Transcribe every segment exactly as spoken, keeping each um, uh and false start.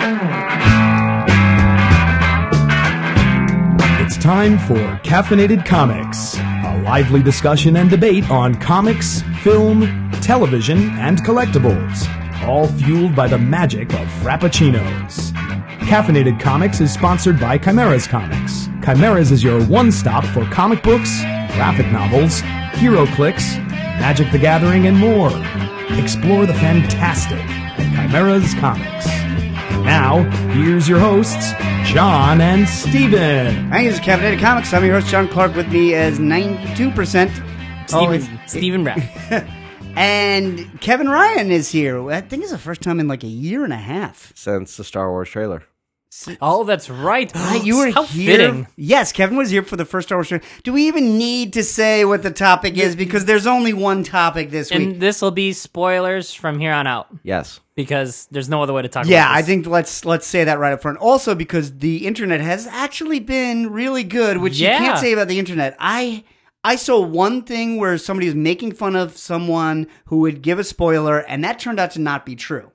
It's time for Caffeinated Comics, a lively discussion and debate on comics, film, television, and collectibles, all fueled by the magic of Frappuccinos. Caffeinated Comics is sponsored by Chimeras Comics. Chimeras is your one-stop for comic books, graphic novels, hero clicks, Magic the Gathering, and more. Explore the fantastic at Chimeras Comics. Now, here's your hosts, John and Steven. Hi, this is Caffeinated Comics. I'm your host, John Clark. With me is ninety-two percent. Steven, Steven Rapp. And Kevin Ryan is here. I think it's the first time in like a year and a half. Since the Star Wars trailer. Oh, that's right. Right, you were How here. fitting. Yes, Kevin was here for the first Star Wars trailer. Do we even need to say what the topic is? Because there's only one topic this week. And this will be spoilers from here on out. Yes. Because there's no other way to talk Yeah, about I this. think let's let's say that right up front. Also, because the internet has actually been really good, which Yeah. you can't say about the internet. I I saw one thing where somebody was making fun of someone who would give a spoiler, and that turned out to not be true.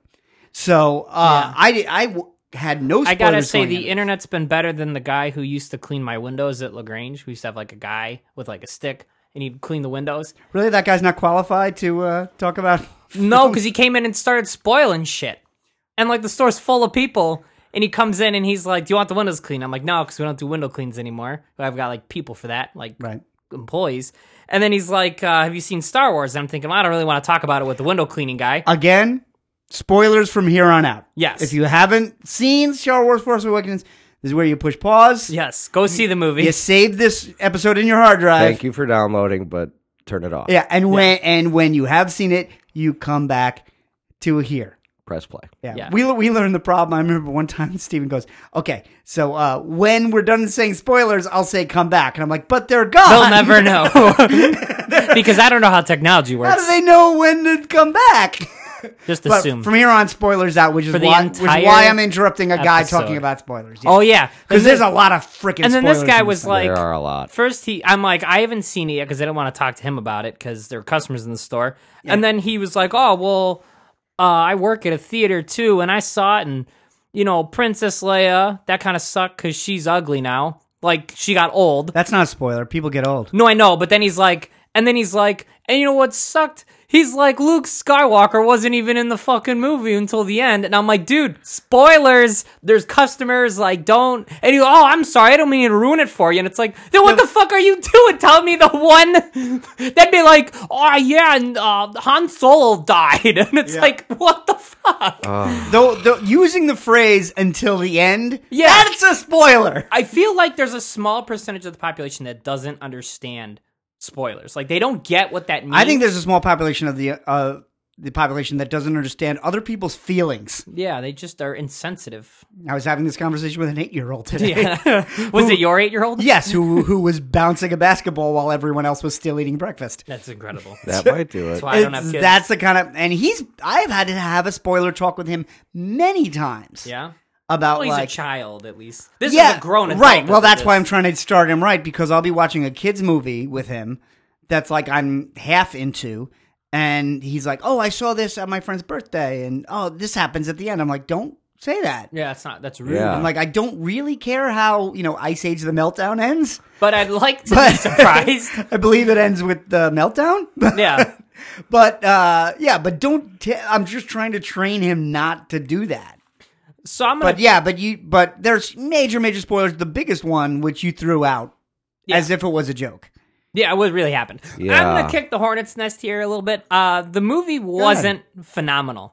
So uh, I I w- had no spoilers. I gotta say, going the in. internet's been better than the guy who used to clean my windows at LaGrange. We used to have like a guy with like a stick, and he'd clean the windows. Really, that guy's not qualified to uh, talk about. No, because he came in and started spoiling shit. And like the store's full of people, and he comes in and he's like, "Do you want the windows cleaned?" I'm like, "No, because we don't do window cleans anymore. I've got like people for that, like Right. employees." And then he's like, uh, "Have you seen Star Wars?" And I'm thinking, well, I don't really want to talk about it with the window cleaning guy. Again, spoilers from here on out. Yes. If you haven't seen Star Wars Force Awakens, this is where you push pause. Yes, go see the movie. You save this episode in your hard drive. Thank you for downloading, but turn it off. Yeah, and when and when you have seen it, you come back to here. Press play. Yeah. Yeah. We we learned the problem. I remember one time Steven goes, "Okay, so uh, when we're done saying spoilers, I'll say come back." And I'm like, "But they're gone." They'll never know. Because I don't know how technology works. How do they know when to come back? Just But assume. from here on, spoilers out, which is For the why which is entire why I'm interrupting a guy episode. talking about spoilers. Oh, yeah. because And there's then- a lot of freaking. And then this spoilers guy in was thing. like, There are a lot. first he, I'm like, I haven't seen it yet because I didn't want to talk to him about it because there are customers in the store. And then he was like, oh, well, uh, I work at a theater too, and I saw it, and, you know, Princess Leia, that kind of sucked because she's ugly now. Like, she got old. That's not a spoiler. People get old. No, I know, but then he's like, and then he's like, and you know what sucked? He's like, Luke Skywalker wasn't even in the fucking movie until the end. And I'm like, dude, spoilers. There's customers, like, don't. And you go, oh, I'm sorry, I don't mean to ruin it for you. And it's like, then what the fuck are you doing? Tell me the one. That'd be like, oh, yeah, and uh, Han Solo died. And it's Yeah. like, what the fuck? Though, though using the phrase "until the end," Yeah. that's a spoiler. I feel like there's a small percentage of the population that doesn't understand spoilers. Like, they don't get what that means. I think there's a small population of the uh, the population that doesn't understand other people's feelings. Yeah, they just are insensitive. I was having this conversation with an eight-year-old today. Yeah. Was it your eight-year-old? Yes, who who was bouncing a basketball while everyone else was still eating breakfast. That's incredible. That might do it. That's why I don't have It's- kids. that's the kind of, and he's. I've had to have a spoiler talk with him many times. Yeah. About Well, he's like a child, at least. This yeah, is a grown adult. right. Well, that that's did why this. I'm trying to start him right, because I'll be watching a kids movie with him that's like I'm half into, and he's like, "Oh, I saw this at my friend's birthday, and oh, this happens at the end." I'm like, "Don't say that." Yeah, it's not. That's rude. Yeah. I'm like, I don't really care how, you know, Ice Age the Meltdown ends. But I'd like to But- be surprised. I believe it ends with the meltdown. Yeah. But uh, yeah, but don't. T- I'm just trying to train him not to do that. So I'm gonna. But yeah, but you. But there's major, major spoilers. The biggest one, which you threw out Yeah. as if it was a joke. Yeah, what really happened. Yeah. I'm gonna kick the hornet's nest here a little bit. Uh, the movie wasn't phenomenal.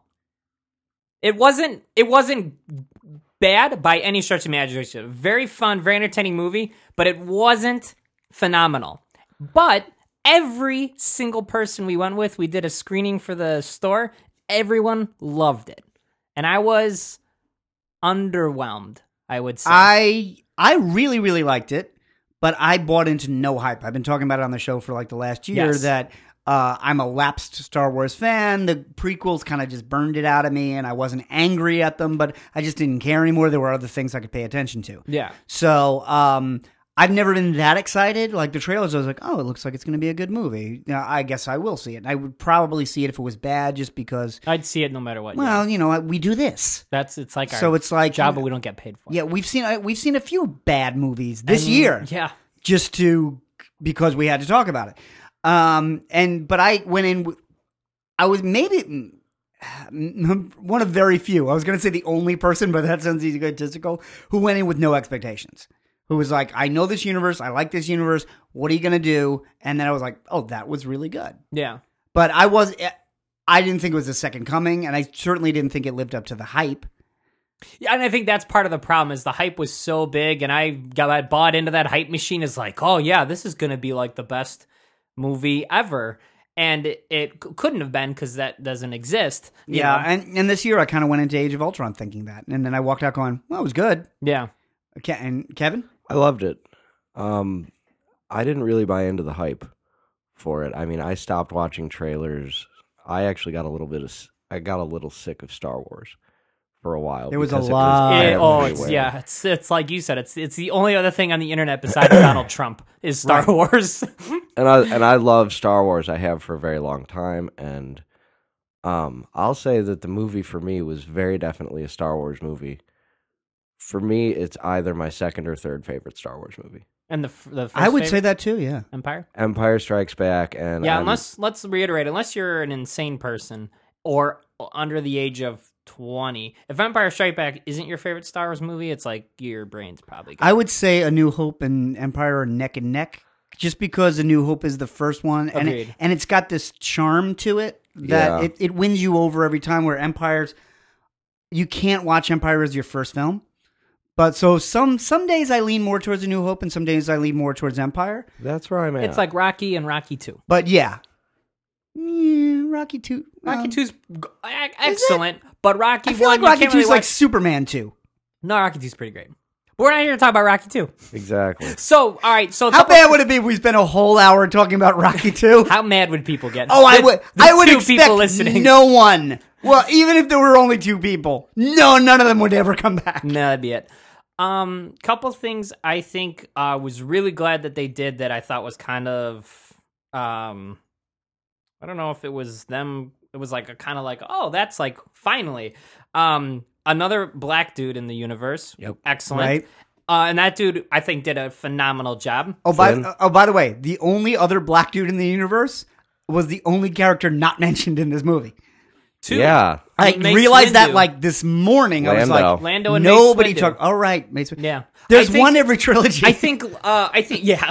It wasn't. It wasn't bad by any stretch of imagination. Very fun, very entertaining movie, but it wasn't phenomenal. But every single person we went with, we did a screening for the store. Everyone loved it, and I was underwhelmed, I would say. I I really, really liked it, but I bought into no hype. I've been talking about it on the show for like the last year Yes. that uh, I'm a lapsed Star Wars fan. The prequels kind of just burned it out of me, and I wasn't angry at them, but I just didn't care anymore. There were other things I could pay attention to. Yeah. So um, I've never been that excited. Like the trailers, I was like, oh, it looks like it's going to be a good movie. Now, I guess I will see it. I would probably see it if it was bad, just because. I'd see it no matter what. Well, yeah. you know, we do this. That's it's like our So it's like job, but we don't get paid for. Yeah, we've seen uh, we've seen a few bad movies this And, year. Yeah. Just to because we had to talk about it. Um, and but I went in. w- I was maybe one of very few. I was going to say the only person, but that sounds egotistical. Who went in with no expectations. Who was like, I know this universe. I like this universe. What are you going to do? And then I was like, oh, that was really good. Yeah. But I was, I didn't think it was the second coming, and I certainly didn't think it lived up to the hype. Yeah, and I think that's part of the problem is the hype was so big, and I got bought into that hype machine. Is like, oh yeah, this is going to be like the best movie ever, and it, it c- couldn't have been because that doesn't exist. you Yeah, know? and, and this year I kind of went into Age of Ultron thinking that, and then I walked out going, well, it was good. yeah. Okay, and Kevin? I loved it. Um, I didn't really buy into the hype for it. I mean, I stopped watching trailers. I actually got a little bit of, s- I got a little sick of Star Wars for a while. There was a because it lot. It- oh, everywhere. it's yeah, it's it's like you said. It's it's the only other thing on the internet besides Donald Trump is Star Right. Wars. and I and I love Star Wars. I have for a very long time, and um, I'll say that the movie for me was very definitely a Star Wars movie. For me, it's either my second or third favorite Star Wars movie. and the f- the first I would say favorite, that too, yeah. Empire. Empire Strikes Back, and Yeah, I'm- unless let's reiterate, unless you're an insane person or under the age of twenty, if Empire Strikes Back isn't your favorite Star Wars movie, it's like your brain's probably gone. I would say A New Hope and Empire are neck and neck, just because A New Hope is the first one, and it, Agreed. and it's got this charm to it that Yeah. it, it wins you over every time. Where Empire's, you can't watch Empire as your first film, but so some some days I lean more towards A New Hope, and some days I lean more towards Empire. that's where I'm at. It's like Rocky and Rocky Two. But yeah, yeah Rocky Two, Rocky um, Two's g- e- excellent, but Rocky I feel One like Rocky you can't Two really is like watch. Superman Two. No, Rocky Two's pretty great. But we're not here to talk about Rocky Two. exactly. So, all right. So, a How couple- bad would it be if we spent a whole hour talking about Rocky Two? How mad would people get? Oh, I The- would. the I would two expect people listening. no one. Well, even if there were only two people, no, none of them would ever come back. No, that'd be it. Um, couple things I think I uh, was really glad that they did that I thought was kind of, um, I don't know if it was them. It was like a kind of like, oh, that's like finally, um, another black dude in the universe. Yep. Excellent. Right. Uh, and that dude, I think, did a phenomenal job. Oh, by Flynn? oh, by the way, the only other black dude in the universe was the only character not mentioned in this movie. Two. Yeah. I Mace realized that Windu. like this morning. I was Lando. like, Lando and nobody Mace Windu. talked. All right, Mace. Windu. Yeah. There's I think- one every trilogy. I think, uh, I think, yeah.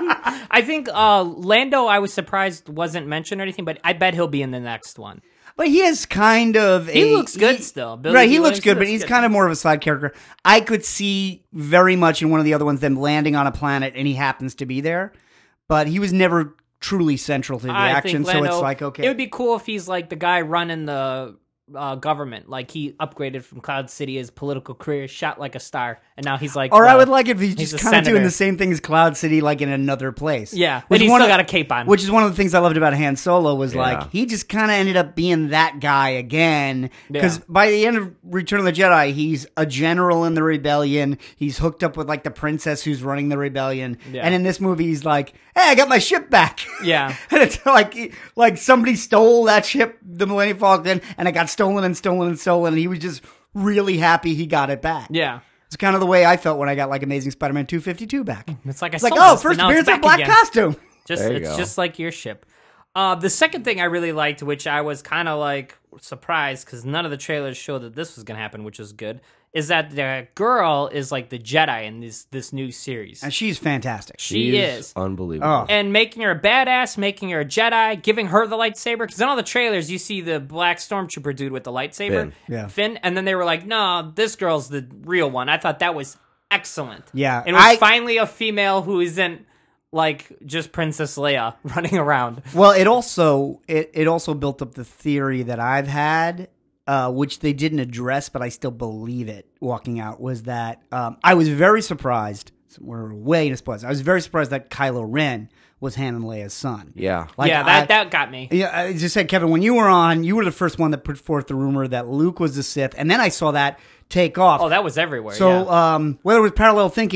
I think uh, Lando, I was surprised wasn't mentioned or anything, but I bet he'll be in the next one. But he is kind of He a, looks good still. Billy right, he Dee looks Williams good, but looks he's good. kind of more of a side character. I could see very much in one of the other ones them landing on a planet and he happens to be there, but he was never truly central to the I action. think So Lando, it's like okay, It would be cool if he's like the guy running the uh, government. Like he upgraded from Cloud City, his political career, shot like a star, and now he's like. or the- I would like it if he's he's just a kind of doing senator. the same thing as Cloud City, like in another place. Yeah, Which but he's one still of- got a cape on. Which is one of the things I loved about Han Solo was Yeah. like he just kind of ended up being that guy again because Yeah. by the end of Return of the Jedi, he's a general in the rebellion. He's hooked up with like the princess who's running the rebellion, Yeah. and in this movie, he's like, "Hey, I got my ship back." Yeah. and it's like like somebody stole that ship, the Millennium Falcon, and it got stolen and stolen and stolen, and he was just really happy he got it back. yeah, It's kind of the way I felt when I got like Amazing Spider-Man two fifty-two back. it's like I It's like, sold oh, this, but first now it's appearance in a back black again. costume. Just There you it's go. just like your ship. Uh, the second thing I really liked, which I was kind of like surprised because none of the trailers showed that this was going to happen, which was good, is that the girl is like the Jedi in this this new series. And she's fantastic. She She's is. unbelievable. Oh. And making her a badass, making her a Jedi, giving her the lightsaber. Because in all the trailers, you see the black stormtrooper dude with the lightsaber, Finn. Yeah. Finn, and then they were like, "No, this girl's the real one." I thought that was excellent. Yeah, it was I- finally a female who isn't like just Princess Leia running around. Well, it also it, it also built up the theory that I've had, uh, which they didn't address, but I still believe it. Walking out was that um, I was very surprised. We're way into spoilers. I was very surprised that Kylo Ren was Han and Leia's son. Yeah. Like, yeah, that I- that got me. Yeah, I just said, Kevin, when you were on, you were the first one that put forth the rumor that Luke was the Sith, and then I saw that take off. Oh, that was everywhere. so yeah. um, whether it was parallel thinking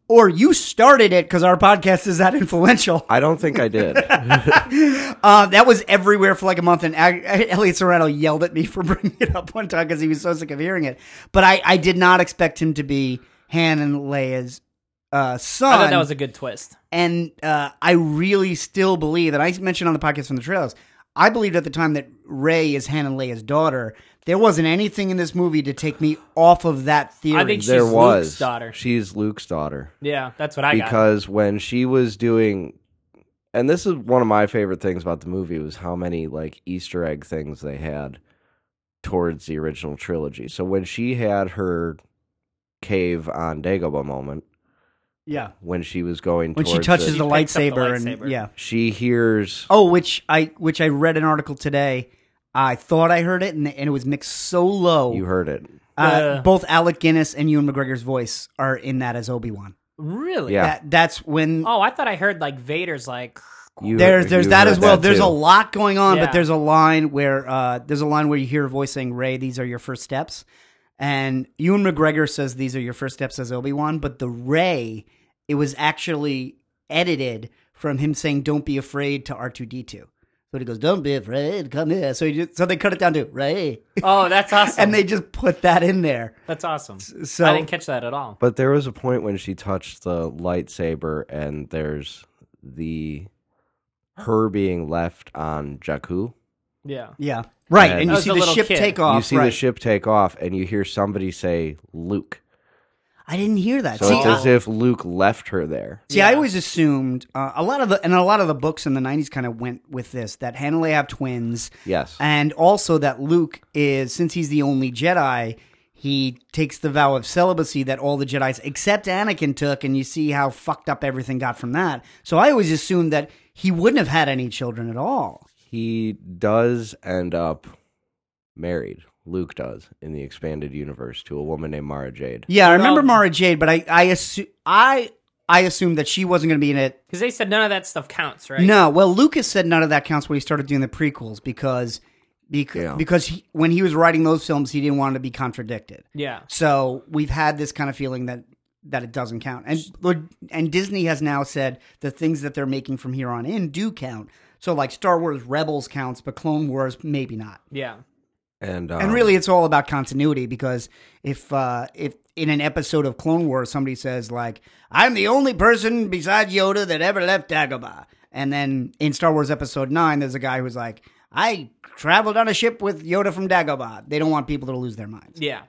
or you started it because our podcast is that influential. I don't think I did. Uh, that was everywhere for like a month, and I, Elliot Serrano yelled at me for bringing it up one time because he was so sick of hearing it. But I, I did not expect him to be Han and Leia's uh, son. I thought that was a good twist. And uh, I really still believe, and I mentioned on the podcast from the trailers, I believed at the time that Rey is Han and Leia's daughter. There wasn't anything in this movie to take me off of that theory. I think there she's was. Luke's daughter. She's Luke's daughter. Yeah, that's what I got. Because when she was doing, and this is one of my favorite things about the movie, was how many like Easter egg things they had towards the original trilogy. So when she had her cave on Dagobah moment, yeah, when she was going when she towards touches it, the She picks up the lightsaber, lightsaber. and yeah. she hears. Oh, which I which I read an article today. I thought I heard it, and, and it was mixed so low. You heard it. Uh, Uh. both Alec Guinness and Ewan McGregor's voice are in that as Obi-Wan. Really? Yeah. That, that's when Oh, I thought I heard like Vader's like. You, there's there's you that heard as well. that There's too. a lot going on, Yeah. but there's a line where uh, there's a line where you hear a voice saying, "Rey, these are your first steps," and Ewan McGregor says, "These are your first steps as Obi-Wan," but the Rey, it was actually edited from him saying, "Don't be afraid" to R two D two. So he goes, "Don't be afraid, come here." So he just, so they cut it down to Rey, Oh, that's awesome. and they just put that in there. That's awesome. So I didn't catch that at all. But there was a point when she touched the lightsaber, and there's the her being left on Jakku. Yeah. yeah, right, And- and That you was see the the little ship kid. take off. you see right. the ship take off, and you hear somebody say Luke. I didn't hear that. So see, it's I- as if Luke left her there. See, I Yeah. always assumed uh, a lot of the and a lot of the books in the nineties kind of went with this that Han and Leia have twins, Yes. and also that Luke is, since he's the only Jedi, he takes the vow of celibacy that all the Jedis except Anakin took, and you see how fucked up everything got from that. So I always assumed that he wouldn't have had any children at all. He does end up married. Luke does in the expanded universe to a woman named Mara Jade. Yeah, I remember Well- Mara Jade, but I I assu- I I assumed that she wasn't going to be in it. Because they said none of that stuff counts, right? No, well, Lucas said none of that counts when he started doing the prequels because because Yeah. because he, when he was writing those films, he didn't want to be contradicted. Yeah. So we've had this kind of feeling that that it doesn't count, and and Disney has now said the things that they're making from here on in do count. So like Star Wars Rebels counts, but Clone Wars maybe not. Yeah. And um, And really, it's all about continuity because if uh, if in an episode of Clone Wars somebody says like, "I'm the only person besides Yoda that ever left Dagobah," and then in Star Wars Episode Nine, there's a guy who's like, "I traveled on a ship with Yoda from Dagobah," they don't want people to lose their minds. Yeah.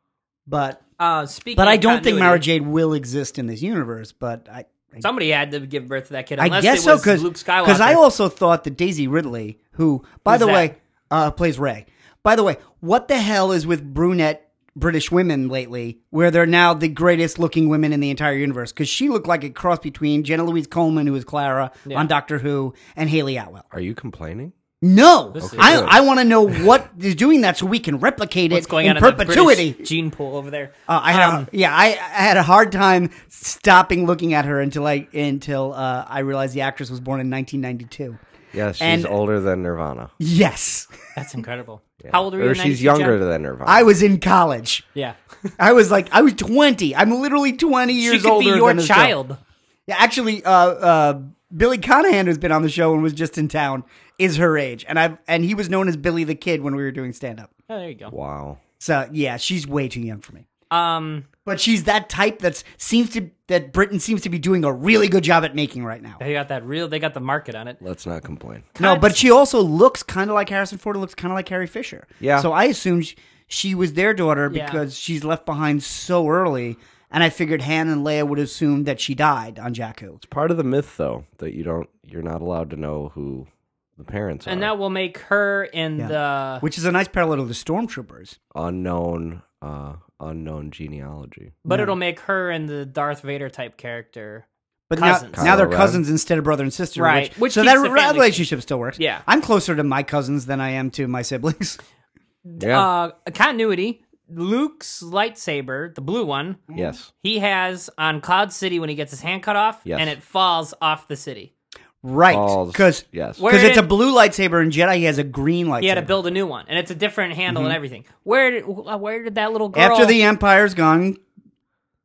But Uh, speaking but of I don't think continuity, Mara Jade will exist in this universe. But I. I somebody had to give birth to that kid. I Unless guess it so was because Luke Skywalker. I also thought that Daisy Ridley, who by Who's the that? way uh, plays Rey. By the way, what the hell is with brunette British women lately, where they're now the greatest looking women in the entire universe? Because she looked like a cross between Jenna Louise Coleman, who was Clara Yeah. on Doctor Who, and Haley Atwell. are you complaining? No, This is I good. I want to know what is doing that so we can replicate what's it going in on in the perpetuity. British gene pool over there. Uh, I had, Um, a, yeah, I, I had a hard time stopping looking at her until I until uh, I realized the actress was born in nineteen ninety-two. Yes, she's And- older than Nirvana. Yes, That's incredible. How old were you? Or in she's ninety-two, younger John? than Nirvana. I was in college. Yeah. I was like, I was twenty. I'm literally twenty years She could older be your than this girl. child. Yeah, actually, uh, uh, Billy Conahan, who's been on the show and was just in town, is her age, and I and he was known as Billy the Kid when we were doing stand up. Oh, there you go. Wow. So yeah, she's way too young for me. Um, But she's that type that seems to that Britain seems to be doing a really good job at making right now. they got that real. They got the market on it. Let's not complain. No, but she also looks kind of like Harrison Ford. Looks kind of like Carrie Fisher. Yeah. So I assumed sh- she was their daughter Yeah. because she's left behind so early, and I figured Han and Leia would assume that she died on Jakku. It's part of the myth, though, that you don't, you're not allowed to know who the parents are. And that will make her in Yeah. the. Which is a nice parallel to the Stormtroopers. unknown, uh, unknown genealogy. But it'll make her in the Darth Vader type character. But Cousins. now, now they're Kylo Ren. cousins instead of brother and sister, Right, Which, which so keeps that the re- family- relationship still works. Yeah. I'm closer to my cousins than I am to my siblings. Yeah. Uh, continuity. Luke's lightsaber, the blue one, yes. he has on Cloud City when he gets his hand cut off, Yes. and it falls off the city. Right, Falls- because yes. Where it's a did- blue lightsaber, and Jedi he has a green lightsaber. He had to build a new one, and it's a different handle and everything. Where did where did that little girl? After the Empire's gone,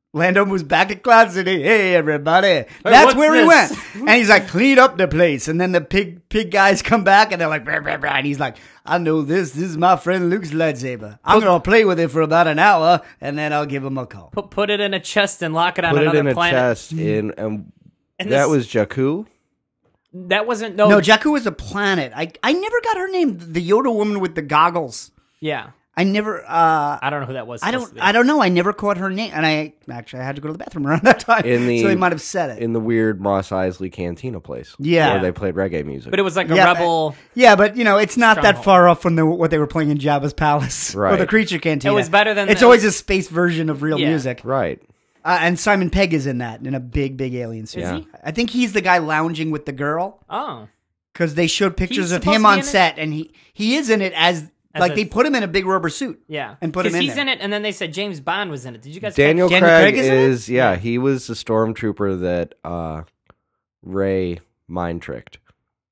Lando moves back to Cloud City. Hey, everybody. That's what's where he this? went. And he's like, clean up the place. And then the pig pig guys come back and they're like, brah, brah, brah. And he's like, I know this. This is my friend Luke's lightsaber. I'm going to play with it for about an hour and then I'll give him a call. Put put it in a chest and lock it on Put it another in a planet. chest. In and, And that this- was Jakku. That wasn't no. No, Jakku is a planet. I, I never got her name. The Yoda woman with the goggles. Yeah, I never, uh, I don't know who that was. I supposed don't, to be. I don't know. I never caught her name. And I actually I had to go to the bathroom around that time. In the- so they might have said it. In the weird Moss Eisley Cantina place. Yeah. Where they played reggae music. But it was like a Yeah, rebel. Yeah, but you know, it's not that Stronghold. far off from the, what they were playing in Jabba's palace or Right. the Creature Cantina. It was better than It's the- always a space version of real Yeah. music. Right. Uh, and Simon Pegg is in that in a big, big alien suit. Is he? I think he's the guy lounging with the girl Oh, because they showed pictures He's of supposed him to be on in it? set, and he he is in it as, As like a- they put him in a big rubber suit. yeah. And put him 'Cause in he's there. in it, and then they said James Bond was in it. Did you guys? Daniel, Daniel Craig, Craig is in it? is, yeah, he was the stormtrooper that uh, Ray mind tricked.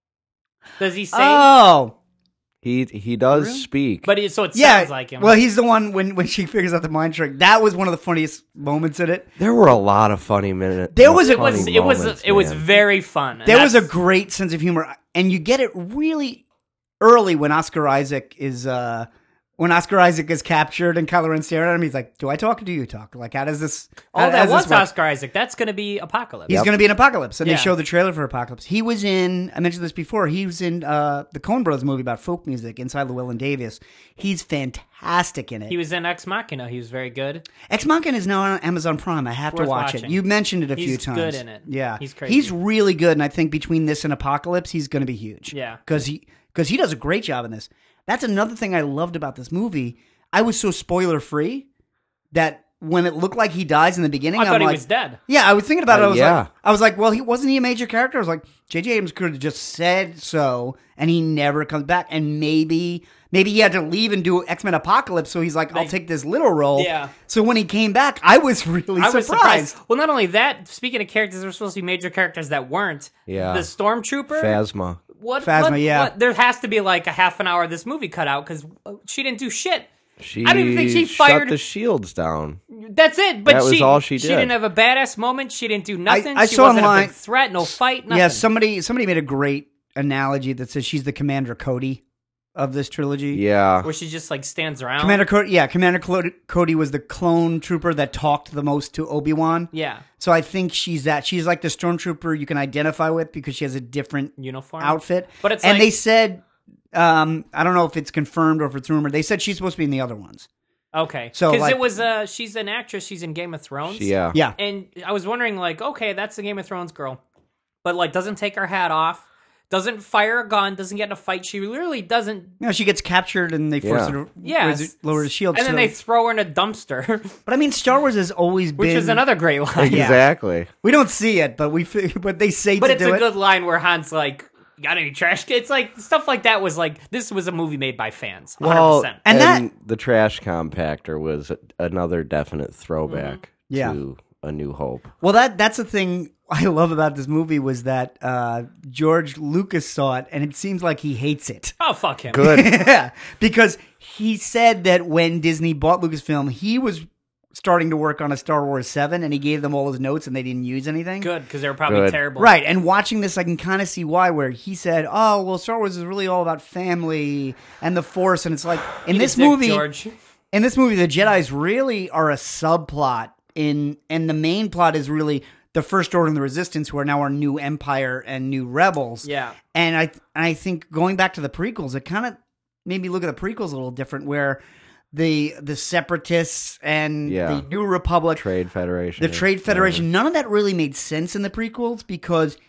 Catch, does he say? Oh, He he does Really? speak. but it, so it yeah. sounds like him. Well, he's the one when when she figures out the mind trick. That was one of the funniest moments in it. there were a lot of funny minutes. There was a- it was. It was. It was very fun. and There was a that's- great sense of humor, and you get it really early when Oscar Isaac is uh, when Oscar Isaac is captured and Kylo Ren staring at him. He's like, "Do I talk or do you talk? Like, how does this?" Oh, how that does this was work?" Oscar Isaac. That's going to be Apocalypse. He's going to be in Apocalypse, and Yeah. they show the trailer for Apocalypse. He was in. I mentioned this before. He was in uh, the Coen Brothers movie about folk music, Inside Llewellyn Davis. He's fantastic in it. He was in Ex Machina. He was very good. Ex Machina is now on Amazon Prime. I have Worth to watch watching. it. You mentioned it a few He's times. good in it. Yeah, He's crazy. He's really good, and I think between this and Apocalypse, he's going to be huge. Yeah. because he because he does a great job in this. That's another thing I loved about this movie. I was so spoiler free that when it looked like he dies in the beginning, I thought I'm he like, was dead. yeah, I was thinking about it. Uh, I was yeah. like, I was like, well, he wasn't he a major character? I was like, J J Abrams could have just said so, and he never comes back. And maybe, maybe he had to leave and do X Men Apocalypse, so he's like, I'll Like- take this little role. Yeah. So when he came back, I was really I was surprised. surprised. Well, not only that. Speaking of characters, there were supposed to be major characters that weren't. Yeah. The Stormtrooper. Phasma. What? Phasma, what- yeah. what- there has to be like a half an hour of this movie cut out because she didn't do shit. She I don't even think she shut fired- the shields down. That's it. But That was she, all she She did. didn't have a badass moment. She didn't do nothing. I she saw wasn't online- a big threat. No fight. Nothing. Yeah, somebody somebody made a great analogy that says she's the Commander Cody of this trilogy. Yeah. Where she just like stands around. Commander Cody, yeah, Commander Clo- Cody was the clone trooper that talked the most to Obi-Wan. Yeah. So I think she's that. She's like the stormtrooper you can identify with because she has a different Uniform. outfit. But it's and like- they said, um, I don't know if it's confirmed or if it's rumored. They said she's supposed to be in the other ones. Okay. So, because like- it was uh she's an actress. She's in Game of Thrones. Yeah. Yeah, And I was wondering, like, okay, that's the Game of Thrones girl, but like doesn't take her hat off, doesn't fire a gun, doesn't get in a fight. She literally doesn't. you know, she gets captured and they force Yeah. her to Yeah. raise- lower the shield. And then so- they throw her in a dumpster, but I mean, Star Wars has always which been. is another great line. Yeah. Exactly. We don't see it, but we fi- but they say But to it's do a it. good line where Han's like, "You got any trash?" It's like stuff like that was like this was a movie made by fans. one hundred Well, percent. And and, that- the trash compactor was another definite throwback Yeah. to A New Hope. Well, that that's the thing I love about this movie was that uh, George Lucas saw it, and it seems like he hates it. Oh fuck him. Good. Yeah, because he said that when Disney bought Lucasfilm, he was starting to work on a Star Wars seven, and he gave them all his notes, and they didn't use anything. Good because they were probably Good. terrible. Right, and watching this, I can kind of see why. Where he said, "Oh, well, Star Wars is really all about family and the Force," and it's like in Eat a this dick, movie, George. in this movie, the Jedi's really are a subplot. In and the main plot is really the First Order and the Resistance, who are now our new Empire and new rebels. Yeah. and I and I think going back to the prequels, it kind of made me look at the prequels a little different, where the the Separatists and Yeah. the New Republic, Trade Federation. the Trade Federation, none of that really made sense in the prequels because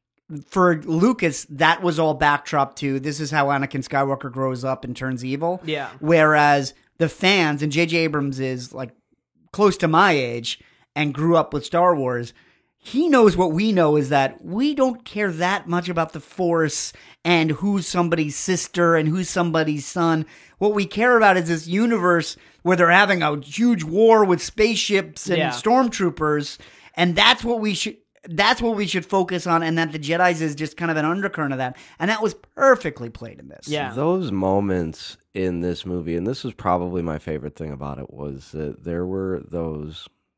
for Lucas, that was all backdrop to this is how Anakin Skywalker grows up and turns evil. Yeah. Whereas the fans, and J J Abrams is like close to my age and grew up with Star Wars, he knows what we know is that we don't care that much about the Force and who's somebody's sister and who's somebody's son. What we care about is this universe where they're having a huge war with spaceships and Yeah. stormtroopers, and that's what we should that's what we should focus on, and that the Jedi's is just kind of an undercurrent of that. And that was perfectly played in this. Yeah. Those moments in this movie, and this was probably my favorite thing about it, was that there were those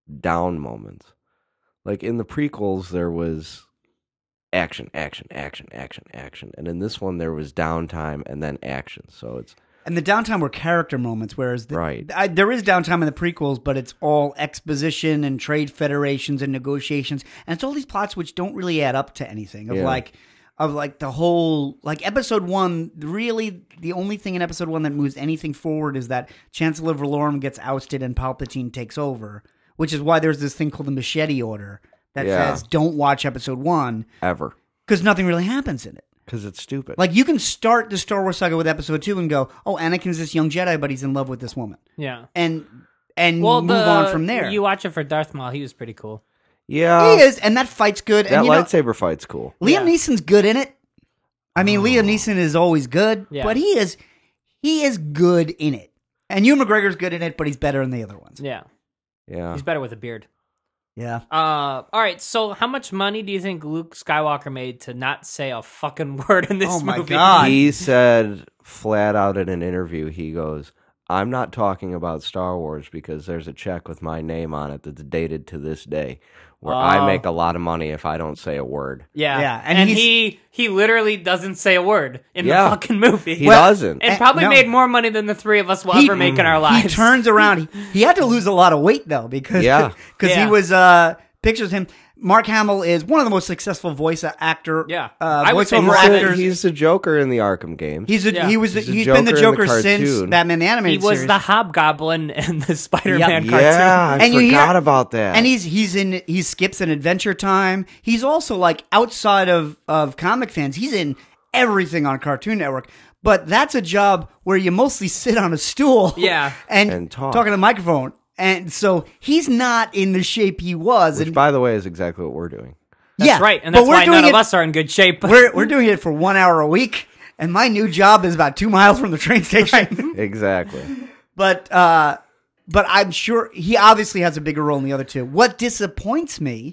down moments. Like in the prequels, there was action, action, action, action, action, and in this one there was downtime and then action. So it's And the downtime were character moments, whereas the, Right. I, there is downtime in the prequels, but it's all exposition and trade federations and negotiations, and it's all these plots which don't really add up to anything. Of Yeah. like, of like the whole like episode one. Really, the only thing in episode one that moves anything forward is that Chancellor Valorum gets ousted and Palpatine takes over, which is why there's this thing called the Machete Order that Yeah. says don't watch episode one ever because nothing really happens in it. because it's stupid. Like, you can start the Star Wars saga with episode two and go, oh, Anakin's this young Jedi, but he's in love with this woman. Yeah. And and Well, move the, on from there. You watch it for Darth Maul. He was pretty cool. yeah, he is, and that fight's good. that and you know, lightsaber fight's cool. Liam Yeah. Neeson's good in it. I mean, Liam Neeson is always good, Yeah. but he is he is good in it. And Ewan McGregor's good in it, but he's better in the other ones. Yeah. Yeah, He's better with a beard. Yeah. Uh, all right. So, how much money do you think Luke Skywalker made to not say a fucking word in this Oh my movie? God. he said flat out in an interview, he goes, I'm not talking about Star Wars because there's a check with my name on it that's dated to this day where Oh. I make a lot of money if I don't say a word. Yeah, Yeah, and and, he's- he he literally doesn't say a word in Yeah. the fucking movie. He Well, doesn't. and Eh, probably no. made more money than the three of us will He- ever make in our lives. He turns around. He, he had to lose a lot of weight though because Yeah. because Yeah. he was uh pictures him. Mark Hamill is one of the most successful voice actor. Yeah. uh, I would say voiceover more he's, than- the, actors. he's the Joker in the Arkham games. He's a, Yeah. he was He's the he's been the Joker in Joker the since cartoon. Batman the Animated he was Series. the Hobgoblin in the Spider-Man Yep. cartoon. yeah, I And you forgot hear- about that. And he's he's in he skips an Adventure Time. He's also like outside of of comic fans. He's in everything on Cartoon Network. But that's a job where you mostly sit on a stool, Yeah. and, And talk. talking to the microphone. And so he's not in the shape he was. Which, and by the way, is exactly what we're doing. That's yeah, right, and but that's we're why doing none it, of us are in good shape. We're we're doing it for one hour a week, and my new job is about two miles from the train station. Exactly. But uh, but I'm sure he obviously has a bigger role in the other two. What disappoints me,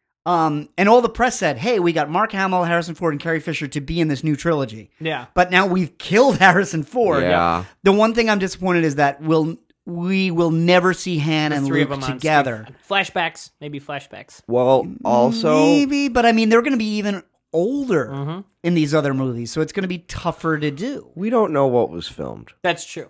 um, and all the press said, "Hey, we got Mark Hamill, Harrison Ford, and Carrie Fisher to be in this new trilogy." Yeah. But now we've killed Harrison Ford. Yeah. The one thing I'm disappointed is that we'll we will never see Han The and three Luke of them on together. screen. Flashbacks, maybe flashbacks. Well, also, Maybe, but I mean, they're going to be even older Mm-hmm. in these other movies, so it's going to be tougher to do. we don't know what was filmed. That's true.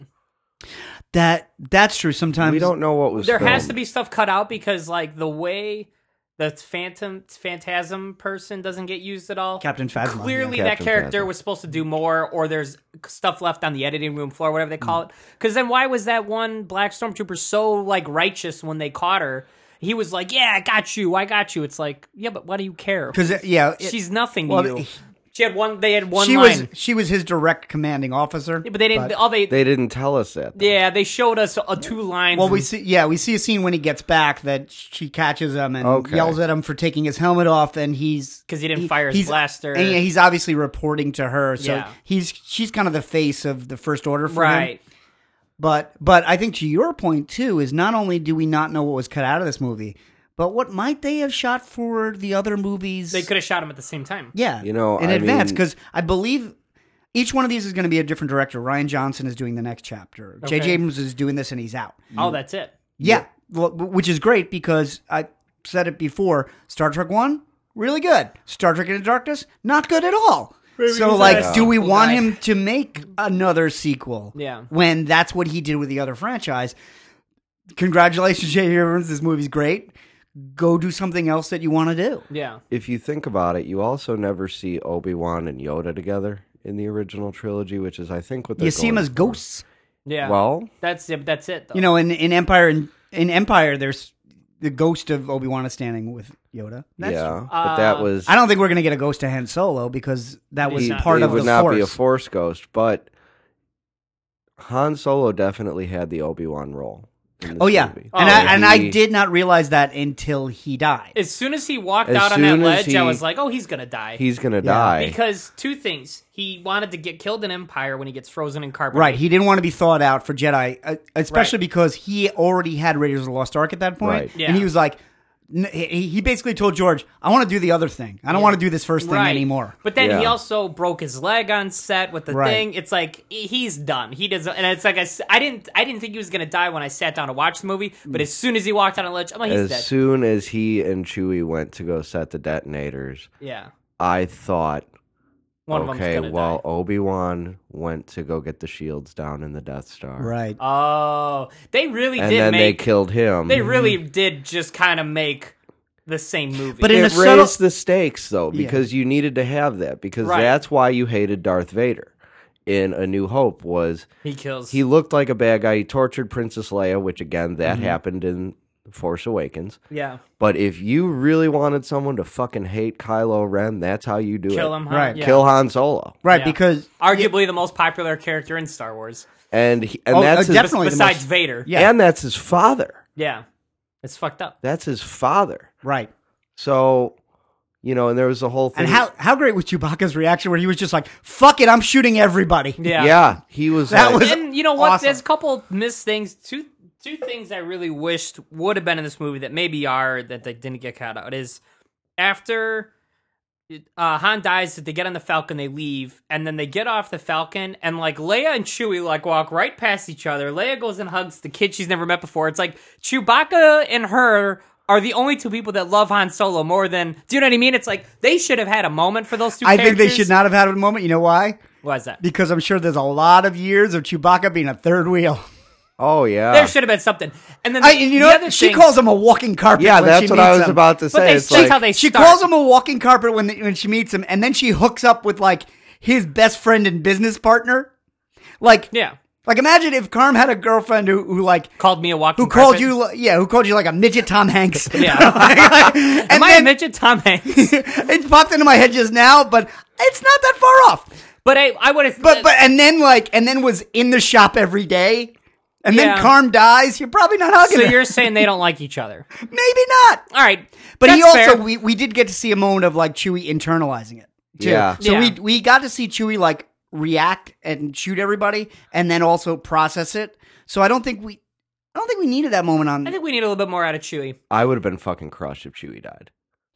That that's true. Sometimes We don't know what was There filmed. has to be stuff cut out because, like, the way the Phantom Phantasm person doesn't get used at all. Captain Phasma. Clearly, yeah. that Captain character Phasma. was supposed to do more, or there's stuff left on the editing room floor, whatever they call it. Because then, why was that one black stormtrooper so like righteous when they caught her? He was like, "Yeah, I got you, I got you." It's like, yeah, but why do you care? because yeah, it- She's nothing well, to you. he- She had one. They had one she line, was she was his direct commanding officer. yeah, but they didn't. all they, They didn't tell us that. though. yeah, they showed us uh, two lines. Well, we see yeah we see a scene when he gets back that she catches him and Okay. yells at him for taking his helmet off, and he's 'Cause he didn't fire his he's- blaster. and yeah, he's obviously reporting to her, so Yeah. he's she's kind of the face of the First Order for him. right. But but I think to your point too is not only do we not know what was cut out of this movie, but what might they have shot for the other movies? They could have shot him at the same time. yeah, You know, in I advance mean- because I believe each one of these is going to be a different director. Ryan Johnson is doing the next chapter. J J Okay. Abrams is doing this and he's out. Oh, that's it. Yeah, well, which is great because I said it before. Star Trek One, really good. Star Trek Into Darkness, not good at all. So, he's like, a do we sequel want guy. him to make another sequel? Yeah. When that's what he did with the other franchise. Congratulations, J J Abrams. This movie's great. Go do something else that you want to do. Yeah. If you think about it, you also never see Obi-Wan and Yoda together in the original trilogy, which is, I think, what they're You see them going as for. ghosts. Yeah. Well, that's yeah, that's it. Though. You know, in, in Empire, in, in Empire, there's the ghost of Obi-Wan is standing with Yoda. That's, yeah, but Uh, that was... I don't think we're going to get a ghost of Han Solo because that was He's he, not- part he of would the not Force. be a Force ghost, but Han Solo definitely had the Obi-Wan role in this Oh yeah, movie. and Oh, I yeah. and I He- did not realize that until he died. as soon as he walked As out on that soon as ledge, I he- was like, "Oh, he's gonna die." He's gonna die. because two things: he wanted to get killed in Empire when he gets frozen in carbonite. Right, he didn't want to be thawed out for Jedi, uh, especially Right. because he already had Raiders of the Lost Ark at that point, Right. Yeah. and he was like, n- he he basically told George, "I want to do the other thing. I don't want to do this first thing Right. anymore." But then he Yeah. also broke his leg on set with the Right. thing. It's like he- he's done. He doesn't, and it's like I, s- I didn't, I didn't think he was gonna die when I sat down to watch the movie. But as soon as he walked on a ledge, I'm like, he's As dead. soon as he and Chewie went to go set the detonators, Yeah, I thought, one of them's okay, gonna well, die. Obi-Wan went to go get the shields down in the Death Star. Right. Oh, they really And did then they make. killed him. They really did just kind of make the same movie. But in it a raised subtle- the stakes, though, Yeah. because you needed to have that. Because Right. that's why you hated Darth Vader in A New Hope was he kills. he looked like a bad guy. He tortured Princess Leia, which, again, that Mm-hmm. happened in Force Awakens. yeah, But if you really wanted someone to fucking hate Kylo Ren, that's how you do kill it. him. Huh? Right. Yeah. Kill Han Solo. Right, Yeah. because Arguably the most popular character in Star Wars, And, he, and Oh, that's uh, his, definitely. the besides most- Vader. Yeah. and that's his father. Yeah, it's fucked up. That's his father. right. So, you know, and there was a whole thing. And how how great was Chewbacca's reaction where he was just like, "Fuck it, I'm shooting everybody." Yeah, Yeah, he was That like, was- And you know what? awesome. There's a couple missed things. Two two things I really wished would have been in this movie that maybe are that they didn't get cut out is after uh, Han dies, they get on the Falcon, they leave, and then they get off the Falcon, and like Leia and Chewie like walk right past each other. Leia goes and hugs the kid she's never met before. It's like Chewbacca and her are the only two people that love Han Solo more than. Do you know what I mean? It's like they should have had a moment for those two. I think they characters. should not have had a moment. You know why? Why is that? Because I'm sure there's a lot of years of Chewbacca being a third wheel. oh, yeah. There should have been something. And then I, the, and the you know other what? She thing- calls him a walking carpet. yeah, when that's she what I meets was him. about to But say. they It's that's like, how they She start. calls him a walking carpet when the, when she meets him, and then she hooks up with like his best friend and business partner. Like, Yeah. like imagine if Carm had a girlfriend who, who like Called me a walking who called carpet. you, li- yeah, who called you like a midget Tom Hanks. Yeah. and Am I then a midget Tom Hanks? it popped into my head just now, but it's not that far off. But I, I would have. But but and then like and then was in the shop every day, and Yeah. then Carm dies. You're probably not hugging so her. you're saying they don't like each other? Maybe not. All right, But he that's also fair. we, we did get to see a moment of like Chewie internalizing it. Too. Yeah. So Yeah. we we got to see Chewie like react and shoot everybody, and then also process it. So I don't think we I don't think we needed that moment on. I think we need a little bit more out of Chewie. I would have been fucking crushed if Chewie died.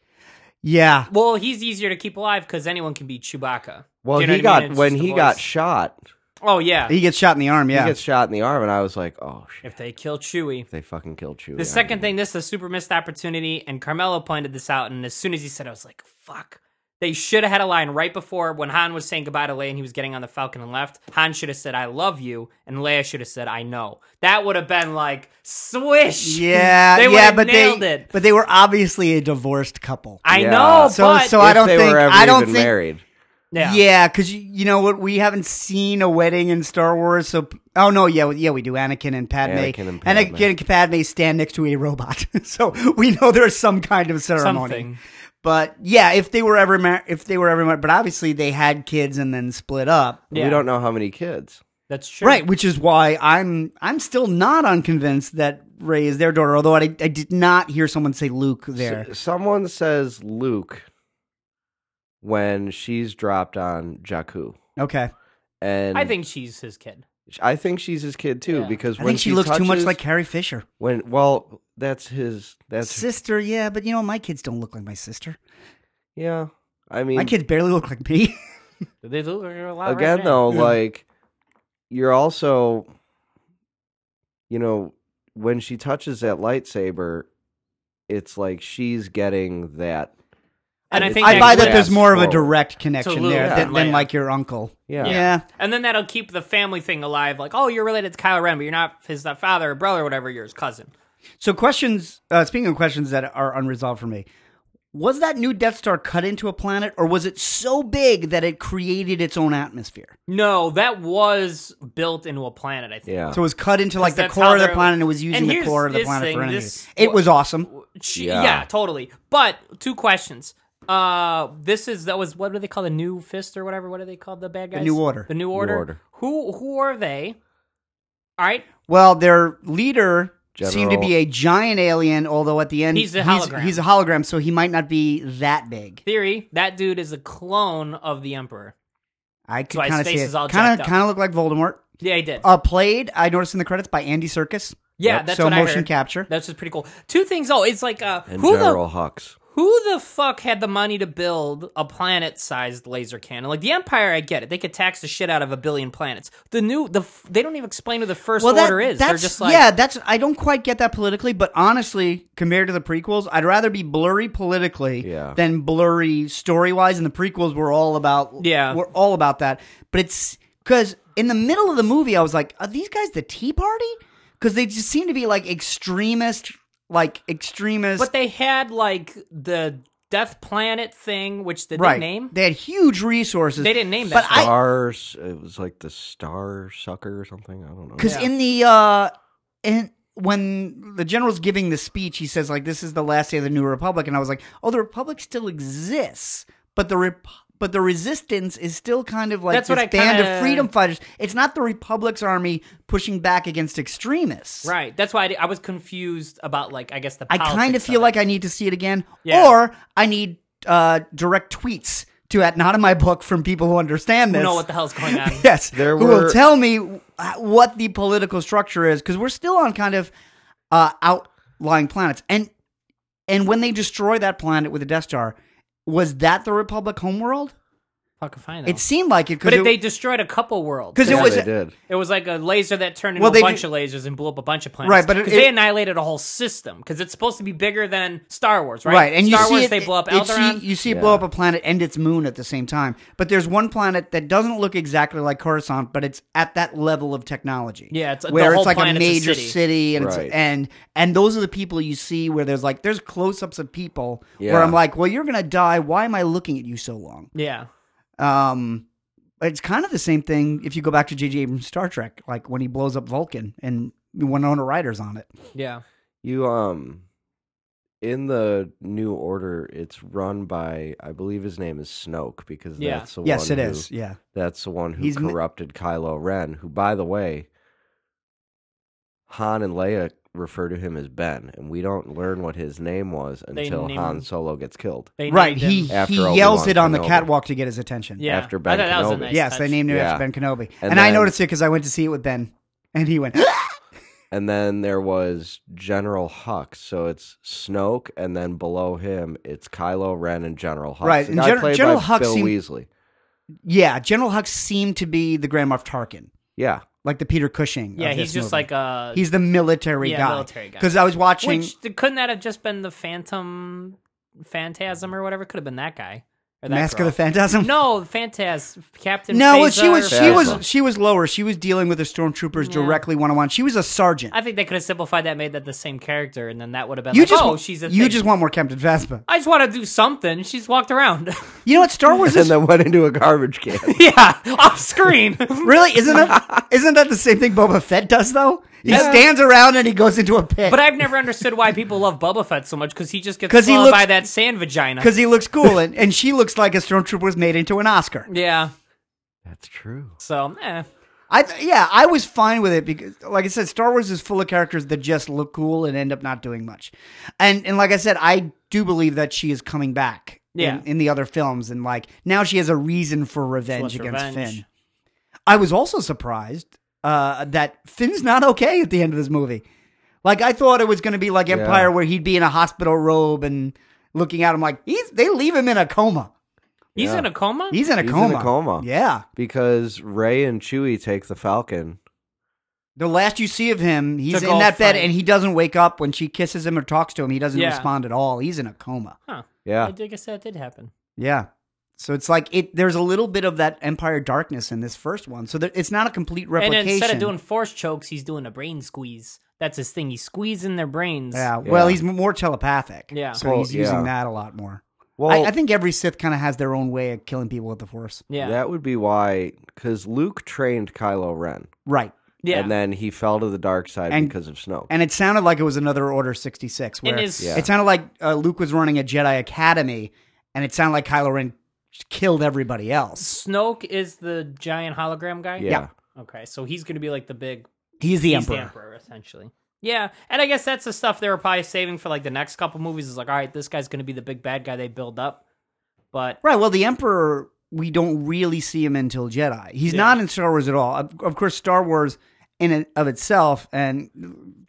Yeah. Well, he's easier to keep alive because anyone can beat Chewbacca. Well, Do you know he what I got mean? It's when just the he got voice. shot. Oh yeah. He gets shot in the arm. Yeah. He gets shot in the arm, and I was like, "Oh shit!" If they kill Chewie. They fucking killed Chewie. The second thing, this is a super missed opportunity, and Carmelo pointed this out, and as soon as he said it, I was like, fuck. They should have had a line right before when Han was saying goodbye to Leia and he was getting on the Falcon and left. Han should have said, I love you, and Leia should have said, I know. That would have been like, swish! yeah. They yeah. would've But nailed they it. but they were obviously a divorced couple. I Yeah. know, So but... so I If don't they think were ever I don't even think married. yeah. Yeah, because you, you know what? We haven't seen a wedding in Star Wars. So, oh no, yeah, yeah, we do. Anakin and Padme. Anakin and Padme. Anakin and Padme stand next to a robot, so we know there's some kind of ceremony. Something. But yeah, if they were ever mar- if they were ever married, but obviously they had kids and then split up, Yeah. We don't know how many kids. That's true. right? Which is why I'm I'm still not unconvinced that Rey is their daughter. Although I, I did not hear someone say Luke there. S- someone says Luke when she's dropped on Jakku, Okay, and I think she's his kid. I think she's his kid too Yeah. because I when think she, looks too much touches- like Carrie Fisher. when. Well, that's his. That's Sister, yeah, but you know my kids don't look like my sister. yeah. I mean, My kids barely look like me. They look like a lot again right though, Yeah. like you're also, you know, when she touches that lightsaber, it's like she's getting that. And I it's think I that buy that grasp there's more of a forward. direct connection Luke there and than, than Leia. like your uncle. Yeah. Yeah. And then that'll keep the family thing alive. Like, oh, you're related to Kylo Ren, but you're not his not father or brother or whatever. You're his cousin. So questions. Uh, speaking of questions that are unresolved for me, was that new Death Star cut into a planet, or was it so big that it created its own atmosphere? No, that was built into a planet, I think. Yeah. So it was cut into like the that's core how of the they're- planet, and it was using and the here's core of the this planet thing, for energy. this- It was awesome. She, Yeah. yeah. totally. But two questions. Uh, this is that was what do they call the New Fist or whatever? What do they call the bad guys? New Order. The New Order. Order. Who who are they? All right. Well, their leader seemed to General- be a giant alien, although at the end He's a hologram. He's, a hologram, so he might not be that big. Theory: that dude is a clone of the Emperor. I could why his kind of face see is it. all Kind jacked of, up. kind of look like Voldemort. Yeah, he did. Uh, played, I noticed in the credits, by Andy Serkis. Yeah, Yep. that's so what I motion heard. capture. That's just pretty cool. Two things. Oh, it's like uh, And who General the Hux. who the fuck had the money to build a planet-sized laser cannon? Like the Empire, I get it. They could tax the shit out of a billion planets. The new the f- they don't even explain who the First Well, that- Order is. They're that's- just like yeah, that's I don't quite get that politically, but honestly, compared to the prequels, I'd rather be blurry politically Yeah. than blurry story wise. And the prequels were all about Yeah. were all about that. But it's because in the middle of the movie, I was like, are these guys the Tea Party? Because they just seem to be like extremist, like extremist. But they had like the Death Planet thing, which did right. they name? They had huge resources. They didn't name that. But I, Stars. It was like the Star Sucker or something. I don't know. Because Yeah. in the uh, in when the general's giving the speech, he says like, "This is the last day of the New Republic," and I was like, "Oh, the Republic still exists, but the rep- but the Resistance is still kind of like That's this what I band kinda- of freedom fighters. It's not the Republic's army pushing back against extremists." Right. That's why I, I was confused about like I guess the. I kind of politics feel it. like I need to see it again, Yeah. or I need uh, direct tweets to at not in my book from people who understand Who this. know what the hell's going on. Yes, There who will were- tell me what the political structure is, because we're still on kind of uh, outlying planets. And and when they destroy that planet with the Death Star, was that the Republic homeworld? Fucking fine. It seemed like it. But Because if they destroyed a couple worlds, 'Cause it yeah, was- they did. it was like a laser that turned into Well, a they bunch do- of lasers and blew up a bunch of planets. Right, but it- because they it- annihilated a whole system. Because it's supposed to be bigger than Star Wars, right? right, and Star you see Wars, it, they blow up it- it see- Alderaan. you see it Yeah. blow up a planet and its moon at the same time. But there's one planet that doesn't look exactly like Coruscant, but it's at that level of technology. Yeah, it's- the where whole it's like a planet's a major city. and Right. it's, and and those are the people you see where there's like there's close-ups of people where Yeah. I'm like, well, you're gonna die. Why am I looking at you so long? yeah. Um, it's kind of the same thing if you go back to J J Abrams' Star Trek, like when he blows up Vulcan and Winona Ryder's on it. Yeah. You um in the New Order, it's run by I believe his name is Snoke because Yeah. that's the Yes, one it who, is. Yeah. That's the one who He's m- corrupted Kylo Ren, who by the way Han and Leia refer to him as Ben, and we don't learn what his name was They until name Han him- Solo gets killed. They Right. named He him- After he Obi-Wan yells it on the Kenobi. catwalk to get his attention. yeah. after I Ben thought that was a Kenobi. nice Yes, touch. they named him Yeah. after Ben Kenobi, and, And I then- noticed it because I went to see it with Ben, and he went. And then there was General Hux, so it's Snoke, and then below him it's Kylo Ren and General Hux. Right, the and guy Gen- played General by Hux Bill seemed- Weasley. Yeah, General Hux seemed to be the Grand Moff Tarkin, Yeah, like the Peter Cushing. Yeah, of he's this just movie. like a. he's the military Yeah, guy. military guy. Because I was watching. Which couldn't that have just been the Phantom Phantasm or whatever? Could have been that guy. Or that Mask girl. of the Phantasm. No, Phantasm. Captain. No, well, she Phasma was or- she Phasma. was she was lower. She was dealing with the stormtroopers Yeah. directly one on one. She was a sergeant. I think they could have simplified that, made that the same character, and then that would have been you like, just oh, wa- she's a you thing. just want more Captain Phasma. I just want to do something. She's walked around. You know what Star Wars and is? then went into a garbage can. yeah, off screen. Really, isn't that isn't that the same thing Boba Fett does though? He Yeah. stands around and he goes into a pit. But I've never understood why people love Boba Fett so much, because he just gets 'Cause he swallowed looks- by that sand vagina. because he looks cool, and, and she looks like a stormtrooper was made into an Oscar. Yeah. That's true. So, eh. I th- yeah, I was fine with it because, like I said, Star Wars is full of characters that just look cool and end up not doing much. And and like I said, I do believe that she is coming back. Yeah. In, in the other films, and like now she has a reason for revenge wants against revenge. Finn. I was also surprised uh, that Finn's not okay at the end of this movie. Like I thought it was going to be like Yeah. Empire, where he'd be in a hospital robe and looking at him like he's. They leave him in a coma. He's Yeah. in a coma? He's in a He's in coma. a coma. Yeah. Because Rey and Chewie take the Falcon. The last you see of him, he's To in go that bed fight. and he doesn't wake up when she kisses him or talks to him. He doesn't Yeah. respond at all. He's in a coma. Huh. Yeah. I guess that did happen. Yeah. So it's like it. There's a little bit of that Empire darkness in this first one. So there, it's not a complete And replication. instead of doing force chokes, he's doing a brain squeeze. That's his thing. He's squeezing their brains. yeah. Well, Yeah. he's more telepathic. Yeah. So Well, he's using yeah. that a lot more. Well, I, I think every Sith kind of has their own way of killing people with the Force. Yeah. that would be why, because Luke trained Kylo Ren, Right. Yeah. and then he fell to the dark side And- because of Snoke. And it sounded like it was another Order sixty-six. Where And his- Yeah. it sounded like uh, Luke was running a Jedi Academy, and it sounded like Kylo Ren killed everybody else. Snoke is the giant hologram guy? yeah. Okay, so he's going to be like the big. He's the he's Emperor. the Emperor, essentially. Yeah, and I guess that's the stuff they were probably saving for like the next couple movies. Is like, all right, this guy's going to be the big bad guy they build up. But Right. Well, the Emperor, we don't really see him until Jedi. He's Yeah. not in Star Wars at all. Of, of course, Star Wars in and of itself, and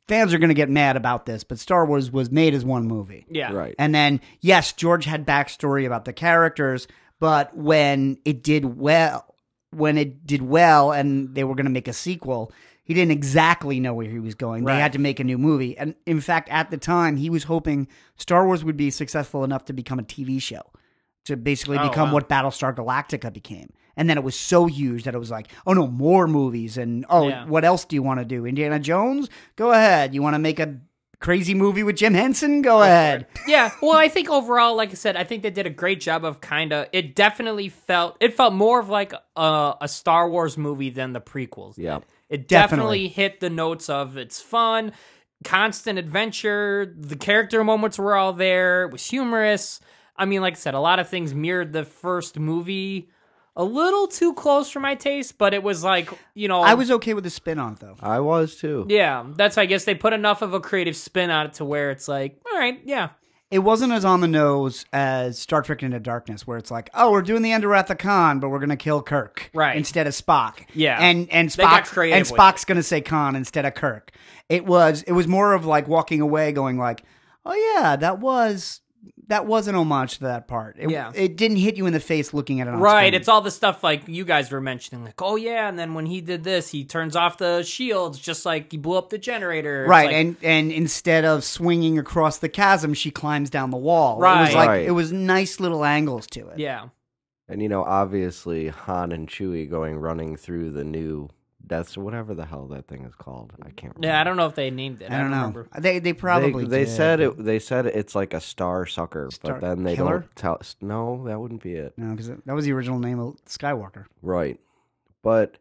fans are going to get mad about this, but Star Wars was made as one movie. Yeah. Right. And then, yes, George had backstory about the characters, but when it did well, when it did well and they were going to make a sequel, he didn't exactly know where he was going. Right. They had to make a new movie. And in fact, at the time, he was hoping Star Wars would be successful enough to become a T V show, to basically Oh, become wow. what Battlestar Galactica became. And then it was so huge that it was like, oh no, more movies. And oh, Yeah. what else do you want to do? Indiana Jones? Go ahead. You want to make a crazy movie with Jim Henson? Go ahead. Yeah, well, I think overall, like I said, I think they did a great job of kind of. It definitely felt. It felt more of like a, a Star Wars movie than the prequels. did. Yeah. It Definitely. definitely hit the notes of it's fun, constant adventure. The character moments were all there. It was humorous. I mean, like I said, a lot of things mirrored the first movie. A little too close for my taste, but it was like, you know, I was okay with the spin on it, though. I was too. yeah. That's I guess they put enough of a creative spin on it to where it's like, all right, yeah. It wasn't as on the nose as Star Trek Into Darkness, where it's like, oh, we're doing the end of Wrath of Khan, but we're going to kill Kirk Right. instead of Spock. Yeah. and and They got Spock creative and with Spock's going to say Khan instead of Kirk. It was it was more of like walking away, going like, oh yeah, that was that was an homage to that part. It, Yeah. it didn't hit you in the face looking at it on Right, screen. it's all the stuff like you guys were mentioning, like, oh yeah, and then when he did this, he turns off the shields just like he blew up the generator. It's Right, like- and and instead of swinging across the chasm, she climbs down the wall. It Right. was like Right. it was nice little angles to it. yeah, And you know, obviously Han and Chewie going running through the new Death Star, whatever the hell that thing is called. I can't remember. yeah. I don't know if they named it. I don't know. remember. They they probably they, they did. said it. They said it's like a star sucker, Star- but then they Killer? don't tell. No, that wouldn't be it. No, because that was the original name of Skywalker. Right, but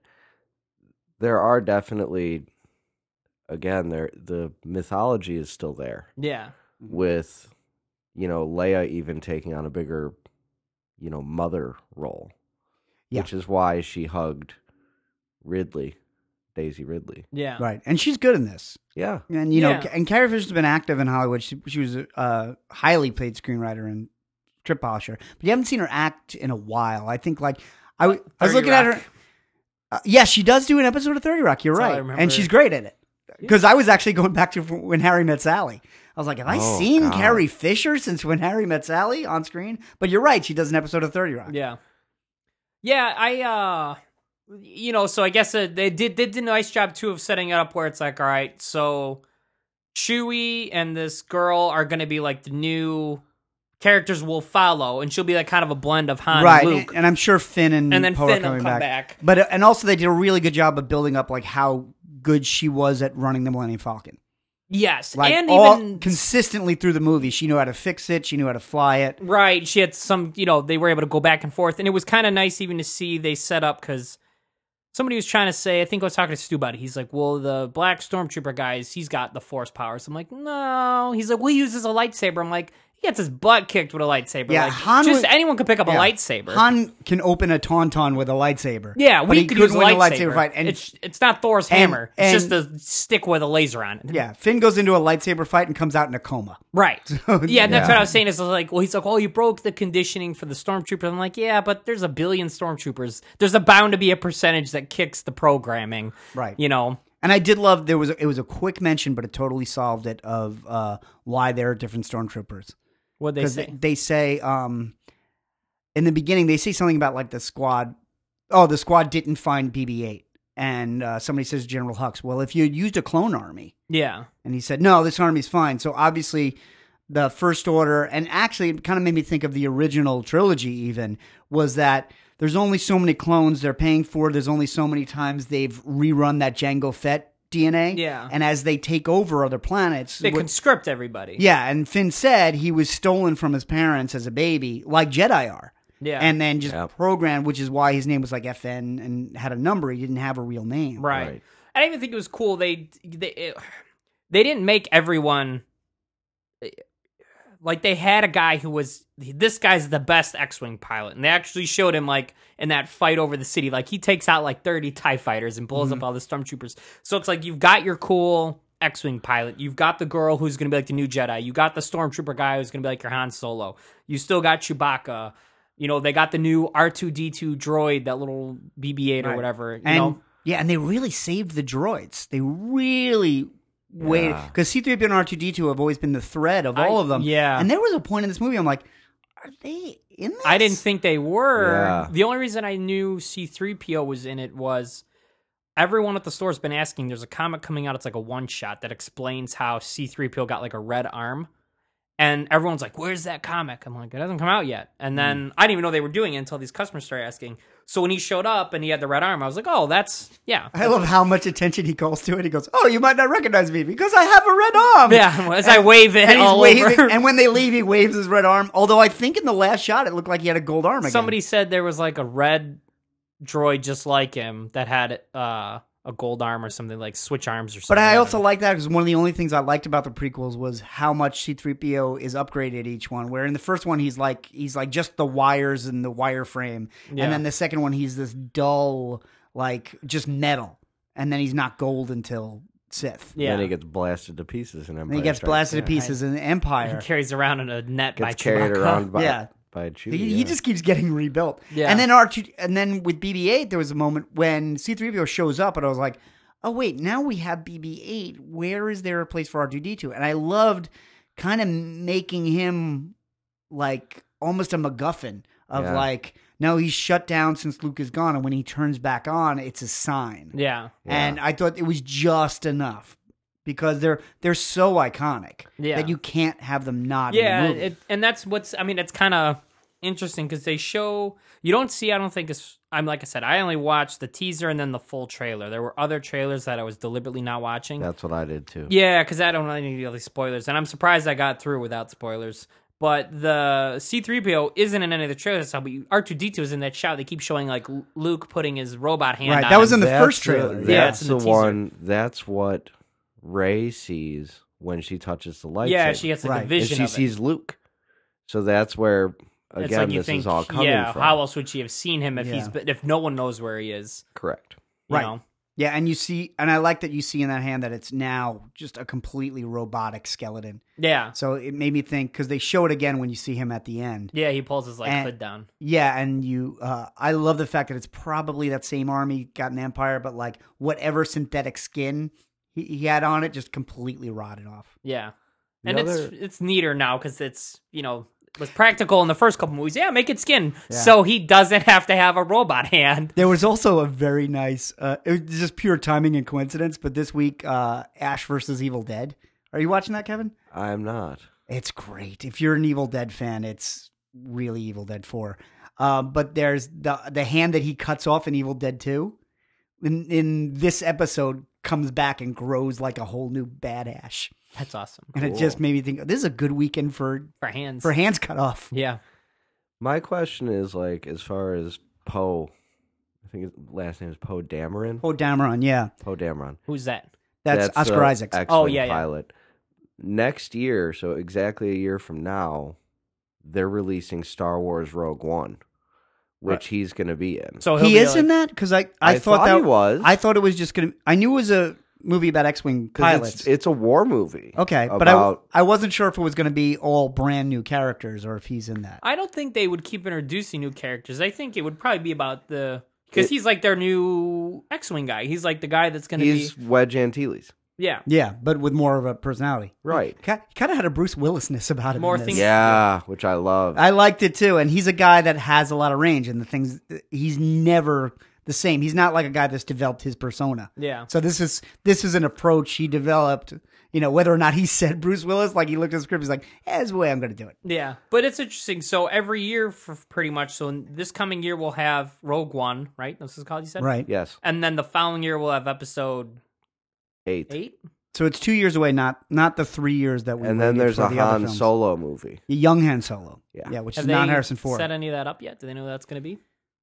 there are definitely, again, there the mythology is still there Yeah, with, you know, Leia even taking on a bigger, you know, mother role, Yeah. which is why she hugged Ridley, Daisy Ridley. yeah, Right, and she's good in this. Yeah, And you know, Yeah. and Carrie Fisher's been active in Hollywood. She, she was a uh, highly paid screenwriter and strip polisher, but you haven't seen her act in a while. I think like I, w- I was thirty looking at Rock. her. Uh, yeah, she does do an episode of thirty Rock. You're That's all I right, remember. and she's great at it. Because I was actually going back to when Harry Met Sally. I was like, have I Oh, seen God. Carrie Fisher since When Harry Met Sally on screen? But you're right, she does an episode of thirty Rock. yeah, yeah. I, uh, you know, so I guess uh, they did they did a nice job too of setting it up where it's like, all right, so Chewie and this girl are going to be like the new characters we'll follow, and she'll be like kind of a blend of Han Right, and and, Luke. and I'm sure Finn and, And then Poe Finn are will coming come back. back. But uh, and also they did a really good job of building up like how good she was at running the Millennium Falcon. Yes, Like and all even consistently through the movie, she knew how to fix it. She knew how to fly it. right, she had some, you know, they were able to go back and forth, and it was kind of nice even to see they set up because somebody was trying to say, I think I was talking to Stu about it. He's like, well, the Black Stormtrooper guys, he's got the Force powers. I'm like, no. He's like, well, he uses a lightsaber. I'm like, he gets his butt kicked with a lightsaber. Yeah, like, Han just was- anyone could pick up Yeah. a lightsaber. Han can open a tauntaun with a lightsaber. yeah, but we he could couldn't use a win lightsaber. fight. And it's it's not Thor's and- hammer. and- It's just a stick with a laser on it. yeah, Finn goes into a lightsaber fight and comes out in a coma. Right. Yeah, and that's Yeah. what I was saying. Is like, well, he's like, oh, you broke the conditioning for the stormtroopers. I'm like, yeah, but there's a billion stormtroopers. There's a bound to be a percentage that kicks the programming. Right. You know. And I did love there was a, it was a quick mention, but it totally solved it of uh, why there are different stormtroopers. What they Because say. they, they say um, in the beginning they say something about like the squad. Oh, the squad didn't find B B eight, and uh, somebody says to General Hux, well, if you had used a clone army, Yeah. and he said, no, this army's fine. So obviously, the First Order, and actually, it kind of made me think of the original trilogy. Even was that there's only so many clones they're paying for. There's only so many times they've rerun that Jango Fett D N A. Yeah. and as they take over other planets, They wh- conscript everybody. yeah, and Finn said he was stolen from his parents as a baby, like Jedi are. Yeah. And then just Yep. programmed, which is why his name was like F N and had a number. He didn't have a real name. Right. Right. I even think it was cool. They they it, they didn't make everyone like they had a guy who was this guy's the best X-wing pilot, and they actually showed him like in that fight over the city. Like he takes out like thirty TIE fighters and blows up all the stormtroopers. So it's like you've got your cool X-wing pilot, you've got the girl who's going to be like the new Jedi, you got the stormtrooper guy who's going to be like your Han Solo, you still got Chewbacca. You know, they got the new R two D two droid, that little B B eight or Right. whatever. You And know, yeah, and they really saved the droids. They really wait, Yeah. because C three P O and R two D two have always been the thread of I- all of them. yeah. and there was a point in this movie I'm like, are they in this? I didn't think they were. Yeah. The only reason I knew C three P O was in it was everyone at the store has been asking. There's a comic coming out. It's like a one shot that explains how C three P O got like a red arm. And everyone's like, where's that comic? I'm like, it hasn't come out yet. And then I didn't even know they were doing it until these customers started asking. So when he showed up and he had the red arm, I was like, oh, that's, yeah. I love how much attention he calls to it. He goes, "Oh, you might not recognize me because I have a red arm." Yeah, as I wave it and he's all waving. over. And when they leave, he waves his red arm. Although I think in the last shot, it looked like he had a gold arm again. Somebody said there was like a red droid just like him that had uh, a gold arm or something, like switch arms or something. But I don't also know. like that because one of the only things I liked about the prequels was how much C three P O is upgraded each one. Where in the first one he's like he's like just the wires and the wireframe, Yeah. and then the second one he's this dull like just metal, and then he's not gold until Sith. Yeah. Then he gets blasted to pieces in Empire. And he gets Strikes blasted to Back. pieces in Empire. He carries around in a net by Gets carried Chewbacca. around by Yeah. by Chewie. He, he yeah. just keeps getting rebuilt. Yeah. And then R two, and then with B B eight, there was a moment when C three P O shows up, and I was like, "Oh wait, now we have B B eight. Where is there a place for R two D two?" And I loved kind of making him like almost a MacGuffin of Yeah. like, no, he's shut down since Luke is gone, and when he turns back on, it's a sign. Yeah. And I thought it was just enough because they're they're so iconic Yeah. that you can't have them not. Yeah, in the movie. it, and that's what's. I mean, it's kind of interesting because they show you don't see. I don't think it's. I'm like I said. I only watched the teaser and then the full trailer. There were other trailers that I was deliberately not watching. That's what I did too. Yeah, because I don't know any of these spoilers, and I'm surprised I got through without spoilers. But the C three P O isn't in any of the trailers, but R two D two is in that shot. They keep showing like Luke putting his robot hand Right, on that was him. in the That's first trailer. The, Yeah, that's it's in the, the teaser. one. That's what Rey sees when she touches the lightsaber. Yeah, she gets like Right. a And vision and she of it. sees Luke. So that's where It's again like you this think, is all coming yeah, from. how else would she have seen him if Yeah. he's if no one knows where he is? Correct. You Right. know? Yeah, and you see, and I like that you see in that hand that it's now just a completely robotic skeleton. Yeah, So it made me think because they show it again when you see him at the end. yeah. He pulls his like And- hood down. Yeah, and you, uh, I love the fact that it's probably that same arm he got in Empire, but like whatever synthetic skin he, he had on it just completely rotted off. Yeah, The and other- it's it's neater now because it's you know it was practical in the first couple movies. Yeah, make it skin so he doesn't have to have a robot hand. There was also a very nice, uh, it was just pure timing and coincidence, but this week, uh, Ash versus Evil Dead. Are you watching that, Kevin? I'm not. It's great. If you're an Evil Dead fan, it's really Evil Dead four. Uh, but there's the the hand that he cuts off in Evil Dead two. In, in this episode, comes back and grows like a whole new bad Ash. That's awesome And it just made me think, this is a good weekend for for hands. for hands cut off. Yeah, My question is like as far as Poe, I think his last name is Poe Dameron. Oh, Dameron, yeah. Poe Dameron. who's that? That's, Oscar the Isaacs. X-Wing Oh, yeah, yeah. pilot. Next year, so exactly a year from now, they're releasing Star Wars Rogue One, which Right. he's going to be in. So he'll He be is like, in that? Because I, I, I thought, thought that he was. I thought it was just going to, I knew it was a movie about X-Wing 'Cause pilots. It's, it's a war movie. Okay, but about- I I wasn't sure if it was going to be all brand new characters or if he's in that. I don't think they would keep introducing new characters. I think it would probably be about the because It- he's like their new X-wing guy. He's like the guy that's going to be He's Wedge Antilles. yeah. Yeah, but with more of a personality. Right. He kind of had a Bruce Willisness about him. More in this. things- Yeah, which I love. I liked it too, and he's a guy that has a lot of range, and the things he's never the same. He's not like a guy that's developed his persona. Yeah. So this is this is an approach he developed. You know, whether or not he said Bruce Willis, like he looked at the script, he's like, "Yeah, "That's the way I'm going to do it." Yeah, but it's interesting. So every year, for pretty much, so in this coming year we'll have Rogue One, right? This is called you said, Right. yes. And then the following year we'll have Episode Eight. Eight. So it's two years away, not not the three years that we. And then waited there's for a the other Han films. Solo movie. Young Han Solo. Yeah. yeah, which Have is not they Harrison Ford. set any of that up yet? Do they know what that's going to be?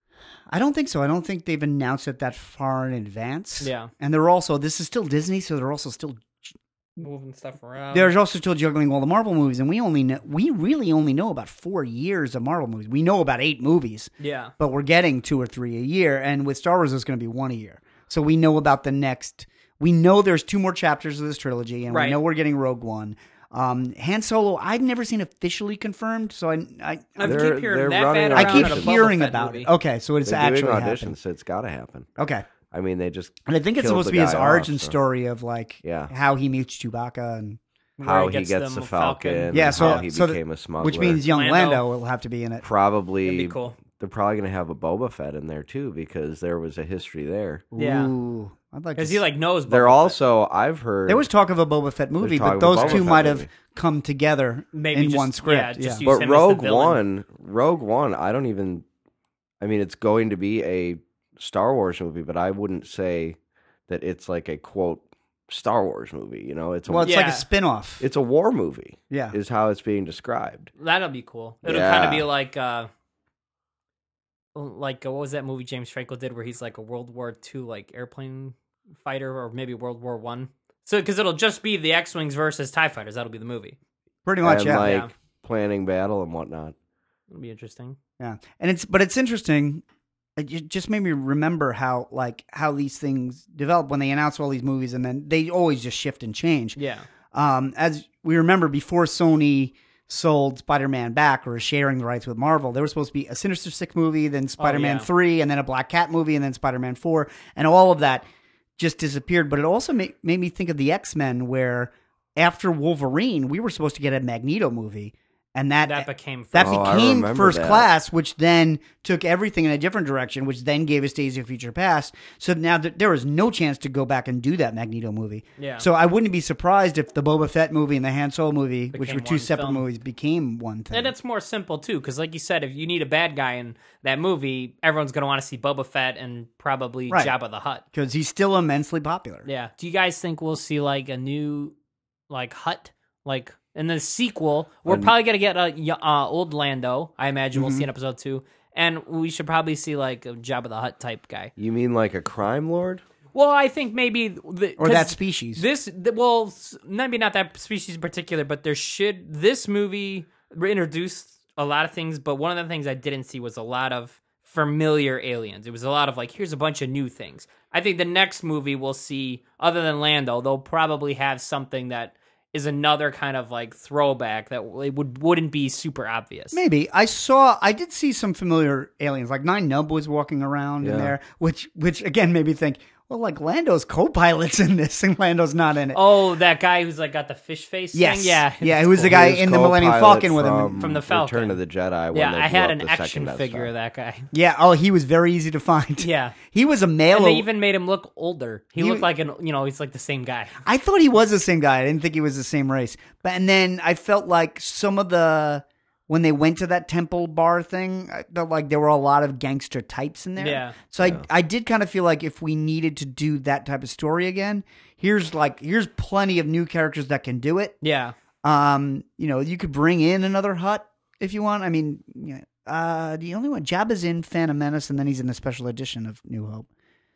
I don't think so. I don't think they've announced it that far in advance. Yeah. And they're also this is still Disney, so they're also still Moving stuff around. they're also still juggling all the Marvel movies, and we only know we really only know about four years of Marvel movies. We know about eight movies, yeah. but we're getting two or three a year, and with Star Wars, it's going to be one a year. So we know about the next. We know there's two more chapters of this trilogy, and Right. we know we're getting Rogue One. Um, Han Solo, I've never seen officially confirmed, so I I, I They're- keep hearing they're that running bad I around keep in a Boba hearing Fett about movie. it. Okay, so it's They're doing actually auditions, happened. so it's got to happen. Okay, I mean, they just And I think it's killed supposed the to be his guy origin off, so- story of like Yeah. how he meets Chewbacca and Where how he gets, them the a Falcon, yeah, and so how he so became that- a smuggler. which means young Lando. Lando will have to be in it. probably That'd be cool. they're probably going to have a Boba Fett in there too because there was a history there. Yeah. Ooh, I'd like to. Because he s- like knows. Boba They're Fett. also I've heard There was talk of a Boba Fett movie, talk but of a those Boba two Fett might have movie. come together Maybe in just- one script. yeah, just yeah. use but him as the Rogue villain. One, Rogue One, I don't even. I mean, it's going to be a Star Wars movie, but I wouldn't say that it's like a quote Star Wars movie. You know, it's a Well, it's like Yeah. a spin-off. it's a war movie. Yeah. is how it's being described. That'll be cool. It'll Yeah. kind of be like, uh, like uh, what was that movie James Franco did where he's like a World War Two like airplane fighter or maybe World War One. So because it'll just be the X-wings versus Tie fighters. That'll be the movie. Pretty much, and yeah. like Yeah. planning battle and whatnot. It'll be interesting. Yeah, and it's but it's interesting. It ju- just made me remember how like how these things develop when they announce all these movies, and then they always just shift and change. Yeah. Um, as we remember, before Sony sold Spider-Man back or was sharing the rights with Marvel, there was supposed to be a Sinister Six movie, then Spider-Man yeah. three, and then a Black Cat movie, and then Spider-Man four, and all of that just disappeared. But it also ma- made me think of the X-Men, where after Wolverine, we were supposed to get a Magneto movie. And that That became that Oh, I became remember First that. Class, which then took everything in a different direction, which then gave us Days of Future Past. So now th- there was no chance to go back and do that Magneto movie. Yeah. So I wouldn't be surprised if the Boba Fett movie and the Han Solo movie, which Became were two one separate film. movies, became one thing. And it's more simple too, because like you said, if you need a bad guy in that movie, everyone's gonna want to see Boba Fett and probably Right. Jabba the Hutt. Because he's still immensely popular. Yeah. Do you guys think we'll see like a new, like Hutt, like in the sequel? We're Um, probably gonna get a y- uh, old Lando. I imagine we'll Mm-hmm. see in episode two, and we should probably see like a Jabba the Hutt type guy. You mean like a crime lord? Well, I think maybe the, Or 'cause that species. This the, well, s- maybe not that species in particular, but there should this movie introduced a lot of things. But one of the things I didn't see was a lot of familiar aliens. It was a lot of like, here's a bunch of new things. I think the next movie we'll see, other than Lando, they'll probably have something that is another kind of like throwback that it would wouldn't be super obvious. Maybe I saw, I did see some familiar aliens, like Nine Nub was walking around in Yeah. there, which, which again made me think, well, like Lando's co-pilot's in this, and Lando's not in it. Oh, that guy who's like got the fish face. yes, thing? yeah, yeah, it's who was the cool. guy He was in the Millennium co-pilot Falcon with him? from From the Falcon. Return of the Jedi. When Yeah, they I blew had up an the action second Death figure Star. of that guy. Yeah, oh, he was very easy to find. Yeah. he was a male. And they even made him look older. He, He- looked like an, you know, he's like the same guy. I thought he was the same guy. I didn't think he was the same race. But and then I felt like some of the when they went to that temple bar thing, I felt like there were a lot of gangster types in there. Yeah. So I I did kind of feel like if we needed to do that type of story again, here's like here's plenty of new characters that can do it. Yeah. Um, you know, you could bring in another Hutt if you want. I mean, you know, uh, the only one Jabba's in Phantom Menace, and then he's in the special edition of New Hope.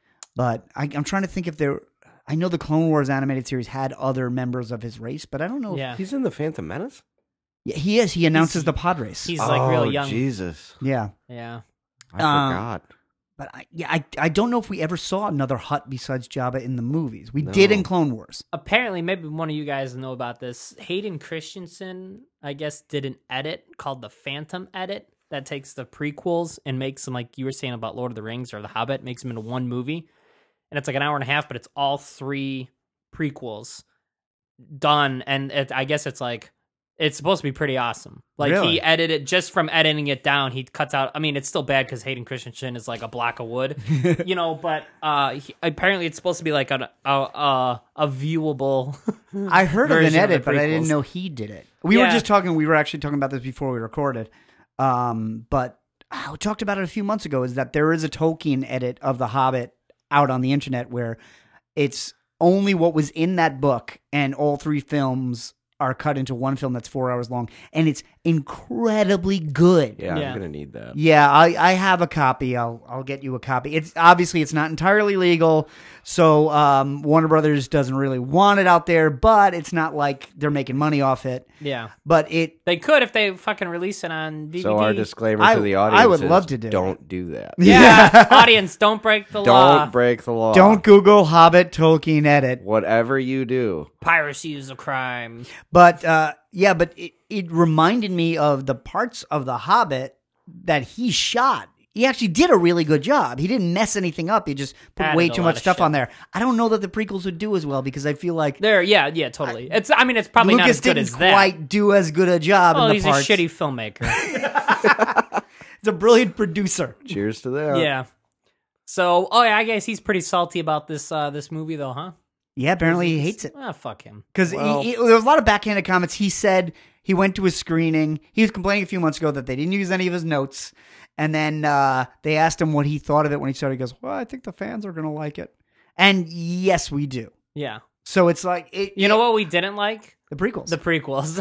But I, I'm trying to think if there. I know the Clone Wars animated series had other members of his race, but I don't know. Yeah. He's in the Phantom Menace. If, yeah, he is. He announces the pod race. He's like oh, really young. Jesus, yeah, Yeah. I Uh, forgot. but I, yeah, I, I don't know if we ever saw another Hutt besides Jabba in the movies. We did No. in Clone Wars. Apparently, maybe one of you guys know about this. Hayden Christensen, I guess, did an edit called the Phantom Edit that takes the prequels and makes them, like you were saying about Lord of the Rings or The Hobbit, makes them into one movie. And it's like an hour and a half, but it's all three prequels done. And it, I guess it's like, it's supposed to be pretty awesome. Like Really? he edited, just from editing it down, he cuts out, I mean, it's still bad because Hayden Christensen is like a block of wood, you know, but uh, he, apparently it's supposed to be like a, a, a, a viewable. I heard of an version of the edit, but I didn't prequels. know he did it. We were Yeah. just talking. We were actually talking about this before we recorded. Um, but uh, we talked about it a few months ago. Is that there is a Tolkien edit of The Hobbit out on the internet where it's only what was in that book, and all three films are cut into one film that's four hours long, and it's incredibly good. Yeah, Yeah. I'm gonna need that. Yeah, I, I have a copy. I'll I'll get you a copy. It's obviously it's not entirely legal, so um, Warner Brothers doesn't really want it out there. But it's not like they're making money off it. Yeah. But it, They could if they fucking release it on D V D. So our disclaimer I- to the I audience would is love to do it. don't do that. Yeah, audience, don't break the law. Don't break the law. don't Google Hobbit Tolkien edit. Whatever you do. Piracy is a crime. But uh, yeah, but it, it reminded me of the parts of The Hobbit that he shot. he actually did a really good job. He didn't mess anything up. He just put Added way a too lot much of stuff shit. on there. I don't know that the prequels would do as well because I feel like There, yeah, yeah, totally. It's. I mean, it's probably Lucas not as good didn't as that. quite do as good a job Well, in the he's parts. a shitty filmmaker. He's a brilliant producer. Cheers to that. yeah. So, oh yeah, I guess he's pretty salty about this uh, this movie, though, huh? Yeah, apparently he hates it. Ah, fuck him. Because Well- there was a lot of backhanded comments. He said he went to a screening. He was complaining a few months ago that they didn't use any of his notes. And then uh, they asked him what he thought of it when he started. He goes, well, I think the fans are going to like it. And yes, we do. Yeah. So it's like... It, You know what we didn't like? The prequels. The prequels.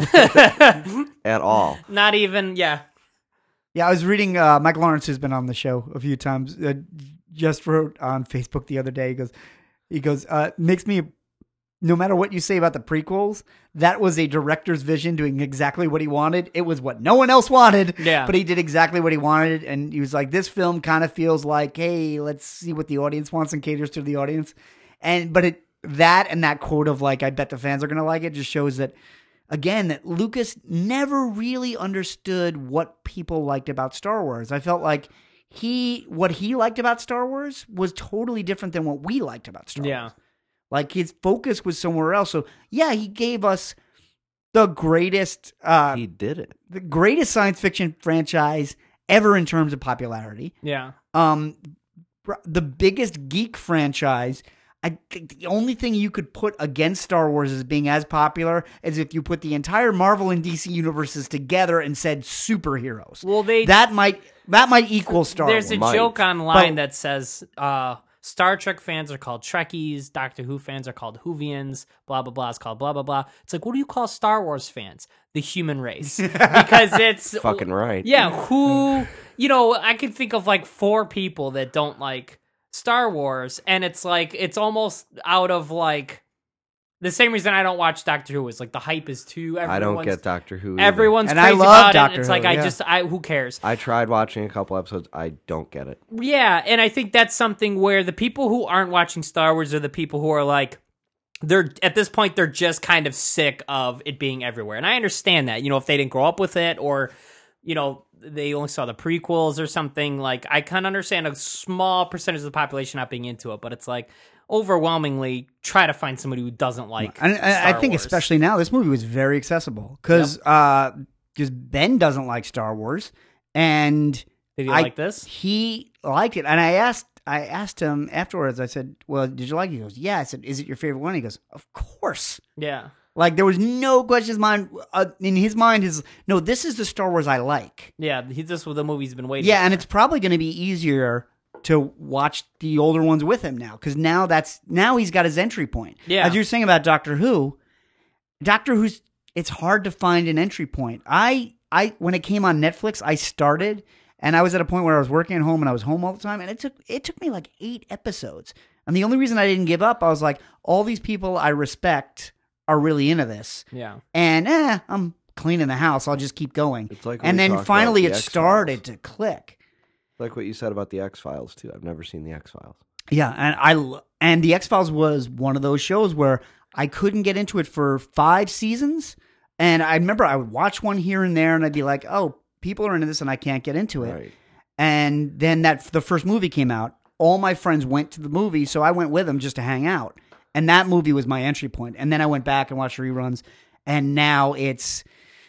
At all. Not even. Yeah. Yeah, I was reading... Uh, Mike Lawrence has been on the show a few times. Uh, just wrote on Facebook the other day. He goes, he goes, uh, makes me... No matter what you say about the prequels, that was a director's vision doing exactly what he wanted. It was what no one else wanted, Yeah. but he did exactly what he wanted. And he was like, this film kind of feels like, hey, let's see what the audience wants and caters to the audience. And But it that and that quote of like, I bet the fans are going to like it just shows that, again, that Lucas never really understood what people liked about Star Wars. I felt like he what he liked about Star Wars was totally different than what we liked about Star Yeah. Wars. Like his focus was somewhere else. So yeah, he gave us the greatest, uh, He did it. the greatest science fiction franchise ever in terms of popularity. Yeah. Um, br- the biggest geek franchise. I think the only thing you could put against Star Wars as being as popular is if you put the entire Marvel and D C universes together and said superheroes. Well, they that might that might equal Star There's Wars. a Might. joke online But- that says uh, Star Trek fans are called Trekkies, Doctor Who fans are called Whovians, blah blah blah is called blah blah blah. It's like, what do you call Star Wars fans? The human race, because it's Fucking right. yeah. Who you know? I could think of like four people that don't like Star Wars, and it's like it's almost out of like the same reason I don't watch Doctor Who is like the hype is too. I don't everyone's- get Doctor Who. either. Everyone's And crazy I love about it. Doctor It's Who, like I yeah. just I who cares? I tried watching a couple episodes. I don't get it. Yeah, and I think that's something where the people who aren't watching Star Wars are the people who are like, they're at this point they're just kind of sick of it being everywhere, and I understand that. You know, if they didn't grow up with it, or you know they only saw the prequels or something, like I can understand a small percentage of the population not being into it, but it's like overwhelmingly try to find somebody who doesn't like. And I, I Star think Wars. especially now, this movie was very accessible because because Ben doesn't like Star Wars, and Did you I- like this? he liked it. And I asked I asked him afterwards. I said, "Well, did you like it?" He goes, "Yeah." I said, "Is it your favorite one?" He goes, "Of course." Yeah, Like there was no question in his mind. Uh, in his mind, is no. This is the Star Wars I like. yeah. He, this was the movie he's been waiting. Yeah, for. and it's probably going to be easier to watch the older ones with him now because now that's now he's got his entry point. Yeah. As you're saying about Doctor Who, Doctor Who's it's hard to find an entry point. I I when it came on Netflix, I started and I was at a point where I was working at home and I was home all the time, and it took it took me like eight episodes. And the only reason I didn't give up, I was like, all these people I respect are really into this, yeah. and eh, I'm cleaning the house. I'll just keep going. It's like when and we then talked finally, about it the X-Files. started to click. Like what you said about the X Files too. I've never seen the X Files. Yeah, and I l- and the X Files was one of those shows where I couldn't get into it for five seasons, and I remember I would watch one here and there, and I'd be like, "Oh, people are into this, and I can't get into it." Right. And then that the first movie came out. All my friends went to the movie, so I went with them just to hang out, and that movie was my entry point. And then I went back and watched reruns, and now it's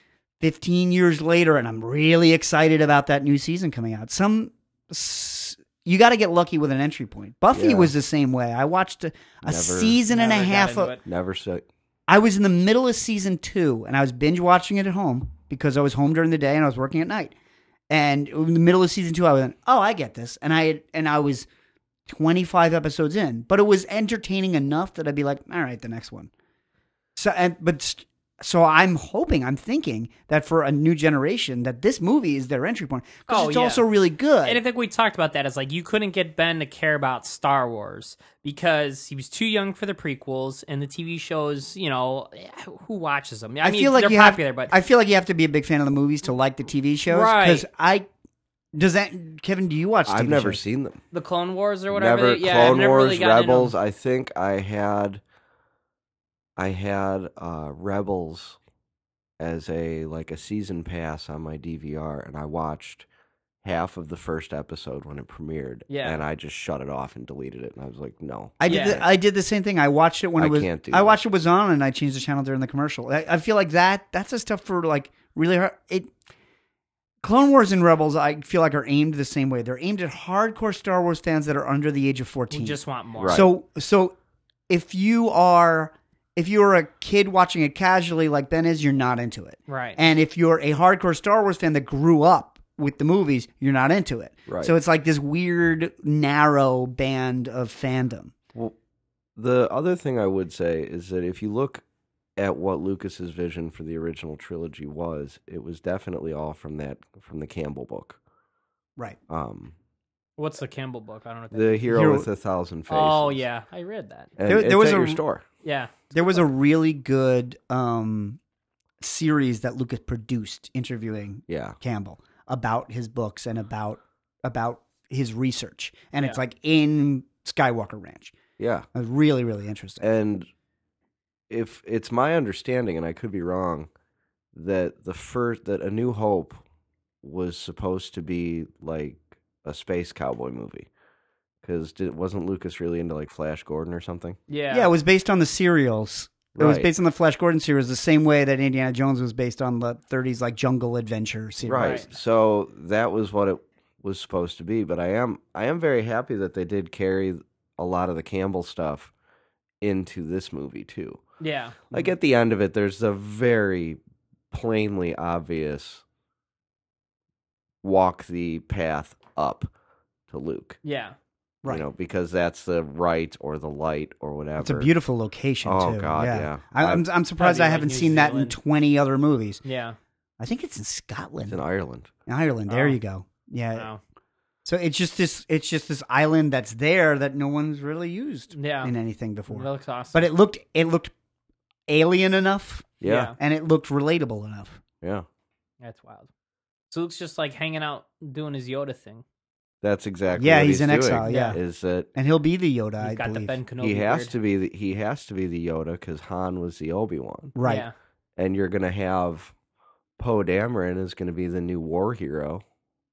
fifteen years later, and I'm really excited about that new season coming out. Some s- you got to get lucky with an entry point. Buffy Yeah. was the same way. I watched a, a Never- season and a Never got half into of. it. Never said. I was in the middle of season two, and I was binge watching it at home because I was home during the day and I was working at night. And in the middle of season two, I went, "Oh, I get this," and I had, and I was twenty-five episodes in, but it was entertaining enough that I'd be like, "All right, the next one." So, and but st- so I'm hoping, I'm thinking that for a new generation, that this movie is their entry point because Oh, it's yeah. also really good. And I think we talked about that as like you couldn't get Ben to care about Star Wars because he was too young for the prequels and the T V shows. You know, who watches them? I, I mean, feel like they're you popular, have, but I feel like you have to be a big fan of the movies to like the T V shows. Right. Because I does that Kevin? Do you watch? T V I've never shows? seen them. the Clone Wars or whatever. Never. yeah, I've Clone never Wars, really gotten into Rebels. them. I think I had. I had uh, Rebels as a like a season pass on my D V R, and I watched half of the first episode when it premiered. Yeah. And I just shut it off and deleted it. And I was like, no. I did. Yeah. The, I did the same thing. I watched it when I it was. can't do I that. watched it was on, and I changed the channel during the commercial. I, I feel like that. That's the stuff for like really hard. It. Clone Wars and Rebels, I feel like are aimed the same way. They're aimed at hardcore Star Wars fans that are under the age of fourteen. We just want more. Right. So, so if you are, if you are a kid watching it casually like Ben is, you're not into it. Right. And if you're a hardcore Star Wars fan that grew up with the movies, you're not into it. Right. So it's like this weird, narrow band of fandom. Well, the other thing I would say is that if you look at what Lucas's vision for the original trilogy was, it was definitely all from that from the Campbell book. Right. Um, What's the Campbell book? I don't know. What that the is. Hero, Hero- with a Thousand Faces. Oh yeah, I read that. And There- it's there was at a- your store. Yeah. There was a really good um, series that Lucas produced interviewing Yeah. Campbell about his books and about about his research. And it's Yeah. like in Skywalker Ranch. Yeah. It was really, really interesting. And if it's my understanding, and I could be wrong, that the first that A New Hope was supposed to be like a space cowboy movie, because wasn't Lucas really into like Flash Gordon or something? Yeah. Yeah, it was based on the serials. It was Right. based on the Flash Gordon series, the same way that Indiana Jones was based on the thirties like jungle adventure series. Right. Right. So that was what it was supposed to be. But I am I am very happy that they did carry a lot of the Campbell stuff into this movie too. Yeah. Like at the end of it, there's a very plainly obvious walk the path up to Luke. Yeah. Right. You know, because that's the right or the light or whatever. It's a beautiful location Oh, too. God, yeah. I, I'm I'm surprised Probably I like haven't New seen that in Zealand. twenty other movies. Yeah. I think it's in Scotland, It's in Ireland. Ireland. There Oh. you go. Yeah. Wow. So it's just this. It's just this island that's there that no one's really used Yeah. in anything before. That looks awesome. But it looked it looked alien enough, Yeah. and it looked relatable enough. Yeah. That's wild. So Luke's just like hanging out doing his Yoda thing. That's exactly Yeah, what he's he's in doing, exile, yeah. Is that And he'll be the Yoda, He's I got the believe. Ben Kenobi he has beard. to be the, he has to be the Yoda because Han was the Obi-Wan. Right. Yeah. And you're going to have Poe Dameron is going to be the new war hero.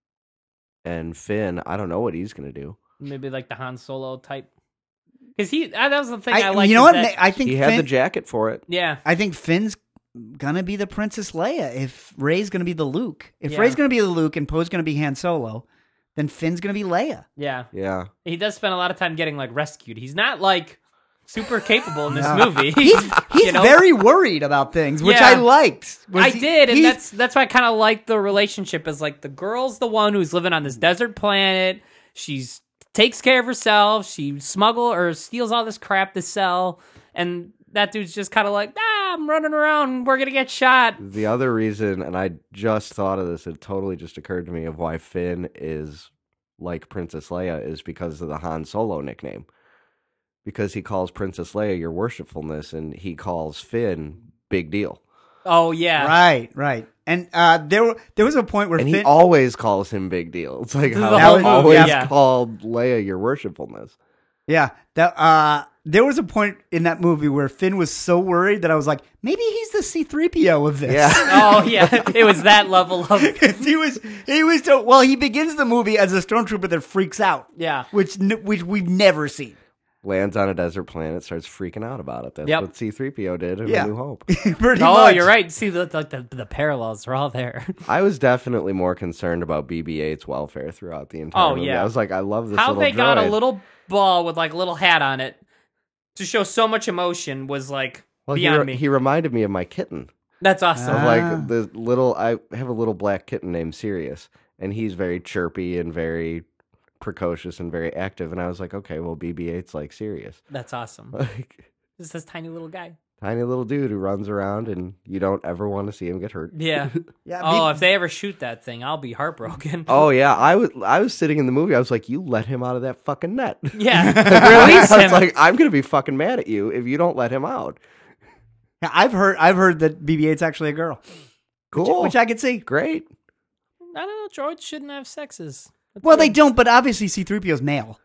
And Finn, I don't know what he's going to do. Maybe like the Han Solo type. Because he, uh, that was the thing I, I, liked. you know is what? that- I think He had Finn, the jacket for it. yeah. I think Finn's gonna be the Princess Leia. If Rey's gonna be the Luke, if Yeah. Rey's gonna be the Luke and Poe's gonna be Han Solo, then Finn's gonna be Leia. Yeah. Yeah. He does spend a lot of time getting like rescued. He's not like super capable in this No. movie. He's he's You know? very worried about things, which Yeah. I liked. Was I he- did, and he's- that's that's why I kind of like the relationship. Is like the girl's the one who's living on this desert planet. She's takes care of herself. She smuggle or steals all this crap to sell, and that dude's just kind of like, ah, I'm running around. We're gonna get shot. The other reason, and I just thought of this, it totally just occurred to me of why Finn is like Princess Leia is because of the Han Solo nickname. Because he calls Princess Leia your worshipfulness, and he calls Finn Big Deal. Oh yeah, right, right. And uh, there were- there was a point where And Finn, he always calls him Big Deal. It's like The how whole he movie, always yeah. called Leia your worshipfulness. yeah, that uh, there was a point in that movie where Finn was so worried that I was like, maybe he's the C three P O of this. Yeah. Oh yeah, it was that level of he was he was so well. He begins the movie as a stormtrooper that freaks out, yeah. which n- which we've never seen. Lands on a desert planet, starts freaking out about it. That's Yep. what C three P O did in Yeah. A New Hope. Pretty Oh, much. you're right. See, the, like the the parallels are all there. I was definitely more concerned about B B eight's welfare throughout the entire Oh, movie. yeah. I was like, I love this How little they got a droid. little ball with like a little hat on it to show so much emotion was like well, he, beyond re- me. he reminded me of my kitten. That's awesome. Of Ah. like the little, I have a little black kitten named Sirius, and he's very chirpy and very precocious and very active. And I was like, okay, well, B B eight's like Sirius. That's awesome. Like, Just this tiny little guy. tiny little dude who runs around, and you don't ever want to see him get hurt. Yeah. Yeah. Oh, B- if they ever shoot that thing, I'll be heartbroken. Oh yeah, I was I was sitting in the movie. I was like, you let him out of that fucking net. Yeah. I Release was him. like, I'm gonna be fucking mad at you if you don't let him out. Yeah, I've heard I've heard that B B eight's actually a girl, Cool, which I could see. great. I don't know. Droids shouldn't have sexes. That's Well, they weird. don't, but obviously C three P O's male.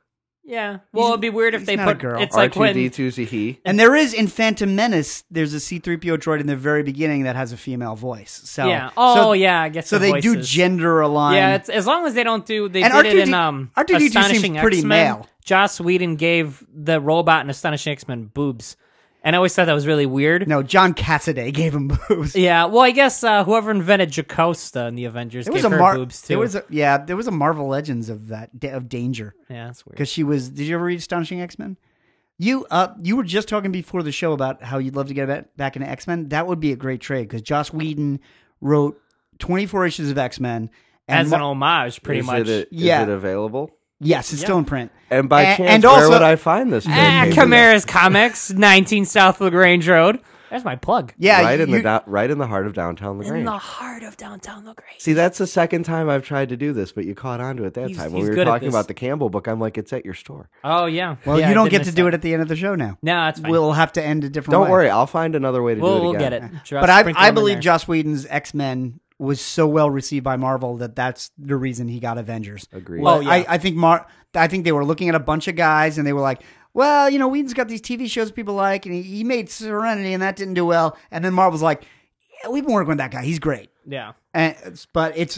Yeah. Well, it'd be weird if he's they not a put girl. it's R like two when D two's a he. And there is in Phantom Menace, there's a C three P O droid in the very beginning that has a female voice. So yeah. Oh so, yeah, I guess So the they do voices. gender align. Yeah, it's, as long as they don't do they And did R two D it in um R two D two seems Astonishing pretty X-Men. male. Joss Whedon gave the robot in Astonishing X-Men boobs. And I always thought that was really weird. No, John Cassaday gave him boobs. Yeah, well, I guess uh, whoever invented Jocasta in the Avengers There was gave a her Mar- boobs too. There was a, yeah, there was a Marvel Legends of that of Danger yeah, that's weird. because she was. Did you ever read Astonishing X-Men? You uh, you were just talking before the show about how you'd love to get back- back into X-Men. That would be a great trade because Joss Whedon wrote twenty-four issues of X-Men. And As Mar- an homage, pretty is much. It a, Yeah. Is it available? yes, it's Yeah. still in print. And by A- chance, and where also- would I find this? Ah, vacation? Chimera's Comics, nineteen South LaGrange Road. There's my plug. Yeah, right in you- the do- right in the heart of downtown In Lagrange. the heart of downtown LaGrange. See, that's the second time I've tried to do this, but you caught on to it that He's- time. When he's we were good at talking this. about the Campbell book, I'm like, it's at your store. Oh, yeah. well, Yeah, you I don't did get miss to do that. it at the end of the show now. No, that's fine. We'll have to end a different Don't way. worry, I'll find another way to we'll, do it we'll again. get it. Just But I, sprinkle I them in believe there. Joss Whedon's X-Men was so well received by Marvel that that's the reason he got Avengers. Agreed. Well, Oh, yeah. I, I think Mar- I think they were looking at a bunch of guys and they were like, well, you know, Whedon's got these T V shows people like, and he, he made Serenity, and that didn't do well. And then Marvel's like, yeah, we've been working with that guy. He's great. Yeah. And it's, but it's,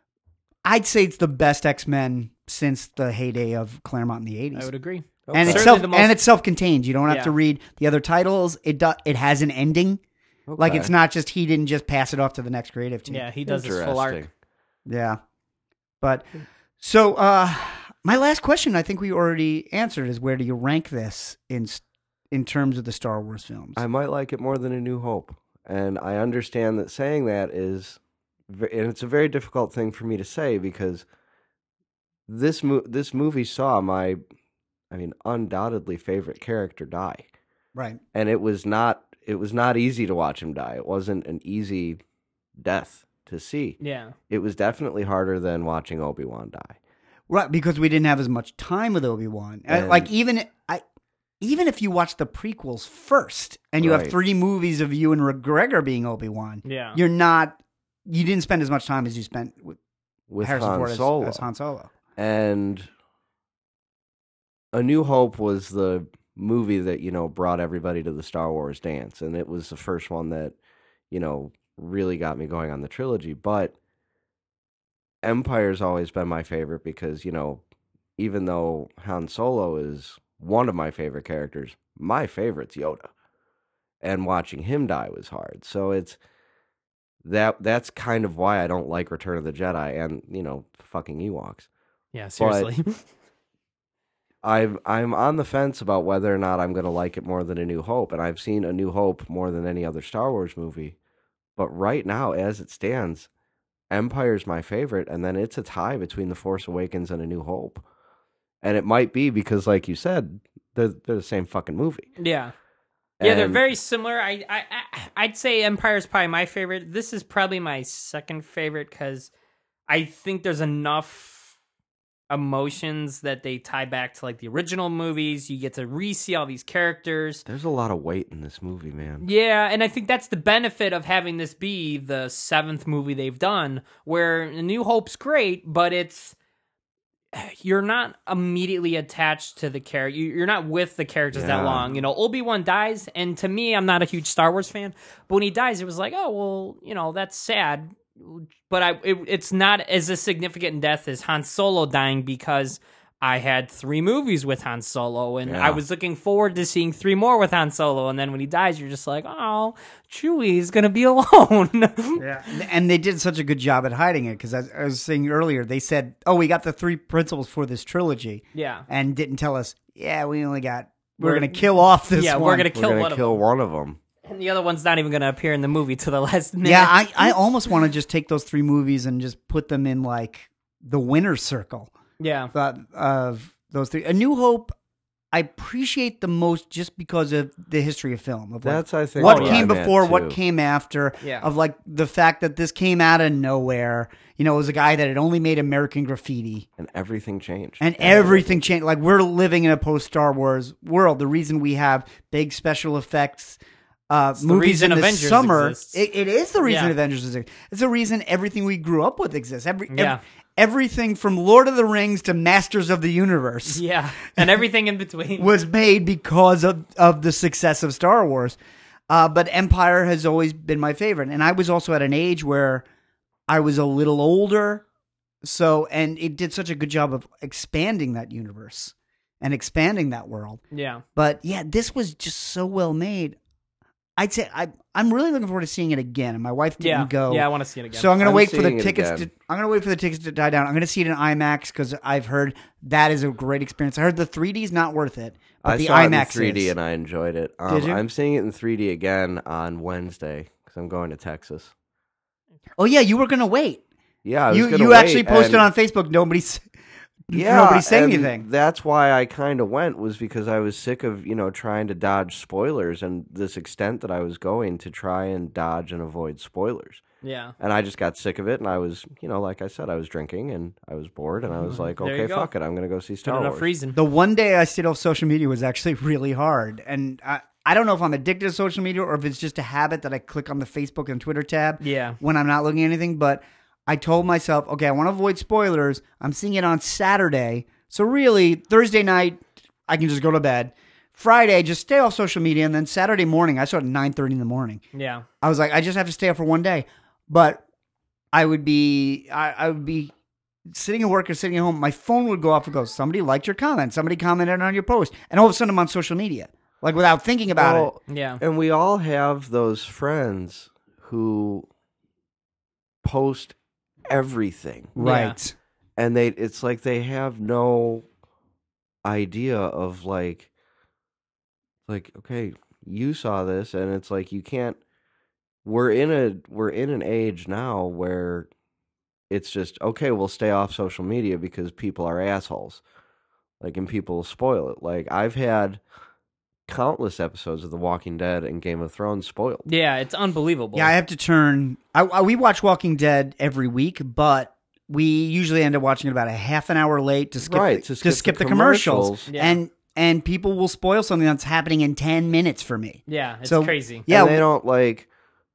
I'd say it's the best X-Men since the heyday of Claremont in the eighties. I would agree. And it's Certainly self the most- and it's self-contained. You don't have Yeah. to read the other titles. It do, it has an ending. Like Okay. it's not just he didn't just pass it off to the next creative team. Yeah, he does his full arc. Interesting. Yeah. But so uh my last question I think we already answered is where do you rank this in s- in terms of the Star Wars films? I might like it more than A New Hope, and I understand that saying that is, ve- and it's a very difficult thing for me to say because this mo- this movie saw my, I mean, undoubtedly favorite character die, right. and it was not it was not easy to watch him die. It wasn't an easy death to see. Yeah. It was definitely harder than watching Obi-Wan die. Right, because we didn't have as much time with Obi-Wan. Uh, And- like even I even if you watch the prequels first and you have Right. three movies of you and McGregor being Obi-Wan, Yeah. you're not you didn't spend as much time as you spent with With Harrison Han Ford as, Solo. as Han Solo. And A New Hope was the movie that, you know, brought everybody to the Star Wars dance. And it was the first one that, you know, really got me going on the trilogy. But Empire's always been my favorite because, you know, even though Han Solo is one of my favorite characters, my favorite's Yoda. And watching him die was hard. So it's that that's kind of why I don't like Return of the Jedi and, you know, fucking Ewoks. Yeah, seriously. I'm I'm on the fence about whether or not I'm going to like it more than A New Hope, and I've seen A New Hope more than any other Star Wars movie. But right now, as it stands, Empire's my favorite, and then it's a tie between The Force Awakens and A New Hope. And it might be because, like you said, they're, they're the same fucking movie. yeah. Yeah, they're And- very similar. I, I, I, I'd say Empire's probably my favorite. This is probably my second favorite because I think there's enough emotions that they tie back to like the original movies. You get to re-see all these characters. There's a lot of weight in this movie, man. Yeah, and I think that's the benefit of having this be the seventh movie they've done, where A New Hope's great, but it's you're not immediately attached to the character. You're not with the characters that Yeah. long. You know, Obi-Wan dies, and to me, I'm not a huge Star Wars fan, but when he dies, it was like, oh, well, you know, that's sad. But I, it, it's not as a significant death as Han Solo dying because I had three movies with Han Solo, and Yeah. I was looking forward to seeing three more with Han Solo. And then when he dies, you're just like, oh, Chewie's gonna be alone. Yeah, and they did such a good job at hiding it because as I was saying earlier, they said, "Oh, we got the three principles for this trilogy," yeah, and didn't tell us. Yeah, we only got. We're, We're- gonna kill off this. yeah, one. we're gonna We're kill going one to of kill them, one of them. and the other one's not even gonna appear in the movie to the last minute. Yeah, I, I almost want to just take those three movies and just put them in like the winner's circle yeah, uh, of those three. A New Hope, I appreciate the most just because of the history of film. Of like, That's, I think, what what came I meant, before, what too. came after. Yeah. Of like the fact that this came out of nowhere. You know, it was a guy that had only made American Graffiti. And everything changed. And everything changed. Like we're living in a post Star Wars world. The reason we have big special effects uh, the movies reason in the Avengers summer. exists. It, it is the reason Yeah. Avengers exists. It's the reason everything we grew up with exists. Every, ev- Yeah. everything from Lord of the Rings to Masters of the Universe Yeah, and everything in between. was made because of, of the success of Star Wars. Uh, but Empire has always been my favorite. And I was also at an age where I was a little older. So, and it did such a good job of expanding that universe and expanding that world. Yeah. But yeah, this was just so well made. I'd say I, I'm really looking forward to seeing it again. And my wife didn't Yeah. go. Yeah, I want to see it again. So I'm going to I'm wait for the seeing it tickets again. to. I'm going to wait for the tickets to die down. I'm going to see it in IMAX because I've heard that is a great experience. I heard the three D is not worth it, but I the saw IMAX it in three D is. and I enjoyed it. Um, Did you? I'm seeing it in three D again on Wednesday because I'm going to Texas. Oh yeah, you were going to wait. Yeah, I was You gonna you wait, actually posted and- on Facebook. Nobody's Yeah, nobody saying and anything. That's why I kind of went, was because I was sick of, you know, trying to dodge spoilers and this extent that I was going to try and dodge and avoid spoilers. Yeah. And I just got sick of it, and I was, you know, like I said, I was drinking and I was bored, and I was like, There you okay, go. fuck it, I'm gonna go see Good Star enough Wars. reason. The one day I stayed off social media was actually really hard, and I I don't know if I'm addicted to social media or if it's just a habit that I click on the Facebook and Twitter tab. Yeah. When I'm not looking at anything, but I told myself, okay, I want to avoid spoilers. I'm seeing it on Saturday. So really, Thursday night, I can just go to bed. Friday, just stay off social media. And then Saturday morning, I saw it at nine thirty in the morning. Yeah. I was like, I just have to stay up for one day. But I would be, I, I would be sitting at work or sitting at home. My phone would go off and go, somebody liked your comment. Somebody commented on your post. And all of a sudden, I'm on social media, like without thinking about Well, it. Yeah. And we all have those friends who post everything. Right. And they it's like they have no idea of like like okay, you saw this, and it's like you can't we're in a we're in an age now where it's just okay, we'll stay off social media because people are assholes. Like, and people spoil it. Like, I've had countless episodes of The Walking Dead and Game of Thrones spoiled. Yeah, it's unbelievable. Yeah, I have to turn. I, I we watch Walking Dead every week, but we usually end up watching it about a half an hour late to skip Right, the, to skip skip the the commercials, commercials. Yeah. and and people will spoil something that's happening in ten minutes for me. Yeah, it's So- crazy. Yeah, And they don't like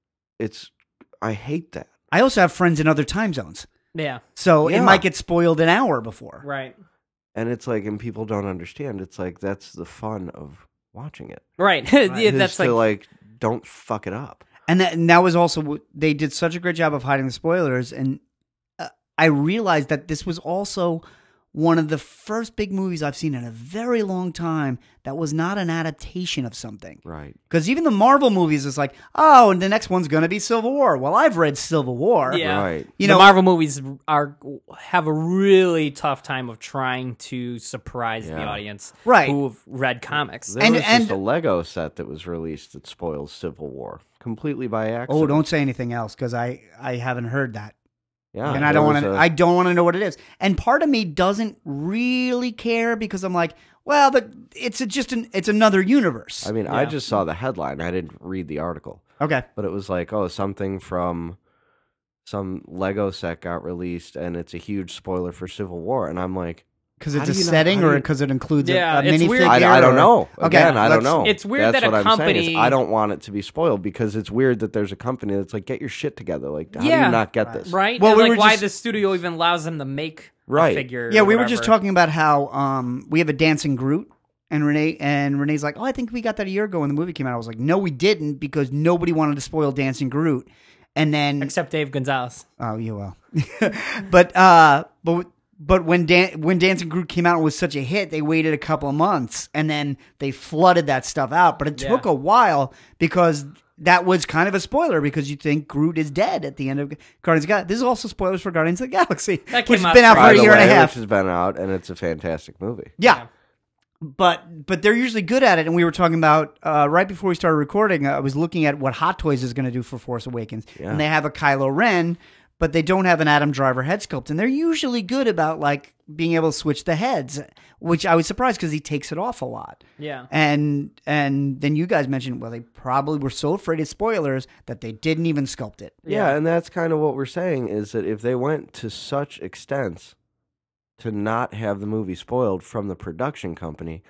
it's I hate that. I also have friends in other time zones, Yeah. so it Yeah. might get spoiled an hour before. Right. And it's like, and people don't understand. It's like, that's the fun of watching it. Right. yeah, Is that's to like, like, don't fuck it up. And that, and that was also, they did such a great job of hiding the spoilers. And uh, I realized that this was also one of the first big movies I've seen in a very long time that was not an adaptation of something. Right. Because even the Marvel movies is like, oh, and the next one's going to be Civil War. Well, I've read Civil War. yeah. Right. You the know, Marvel movies are have a really tough time of trying to surprise the Yeah. audience Right. who've read comics. There And- was and- just a Lego set that was released that spoils Civil War completely by accident. oh, don't say anything else because I, I haven't heard that. Yeah. and I there don't was want to. a- I don't want to know what it is. And part of me doesn't really care because I'm like, well, but it's a, just an it's another universe. I mean, I Yeah. just saw the headline. I didn't read the article. okay, But it was like, oh, something from some Lego set got released, and it's a huge spoiler for Civil War. And I'm like, because How it's a do you know- setting how do or you- because it includes Yeah, a, a it's minifigure. weird. I, I don't or- know. Okay, Again, I don't let's- know. It's weird That's that a what I'm saying, is company- I don't want it to be spoiled because it's weird that there's a company that's like, get your shit together. Like, how do Yeah. you not get this? Right? Well, And, we like were why just- the studio even allows them to make Right. a figure. Yeah, or we were just whatever. talking about how um we have a dancing Groot. And Renee and Renee's like, oh, I think we got that a year ago when the movie came out. I was like, no, we didn't because nobody wanted to spoil Dancing Groot. And then, Except Dave Gonzalez. oh, you will. but uh, but but when Dan- when Dancing Groot came out and was such a hit, they waited a couple of months and then they flooded that stuff out. But it Yeah. took a while because that was kind of a spoiler because you think Groot is dead at the end of Guardians of the Galaxy. This is also spoilers for Guardians of the Galaxy, That came which has out been out for By a the year way, and a half. which has been out, and it's a fantastic movie. Yeah. But but they're usually good at it, and we were talking about uh, right before we started recording. I was looking at what Hot Toys is going to do for Force Awakens, Yeah. and they have a Kylo Ren, but they don't have an Adam Driver head sculpt, and they're usually good about like being able to switch the heads, which I was surprised because he takes it off a lot. Yeah. And and then you guys mentioned, well, they probably were so afraid of spoilers that they didn't even sculpt it. Yeah, and that's kind of what we're saying is that if they went to such extents to not have the movie spoiled from the production company,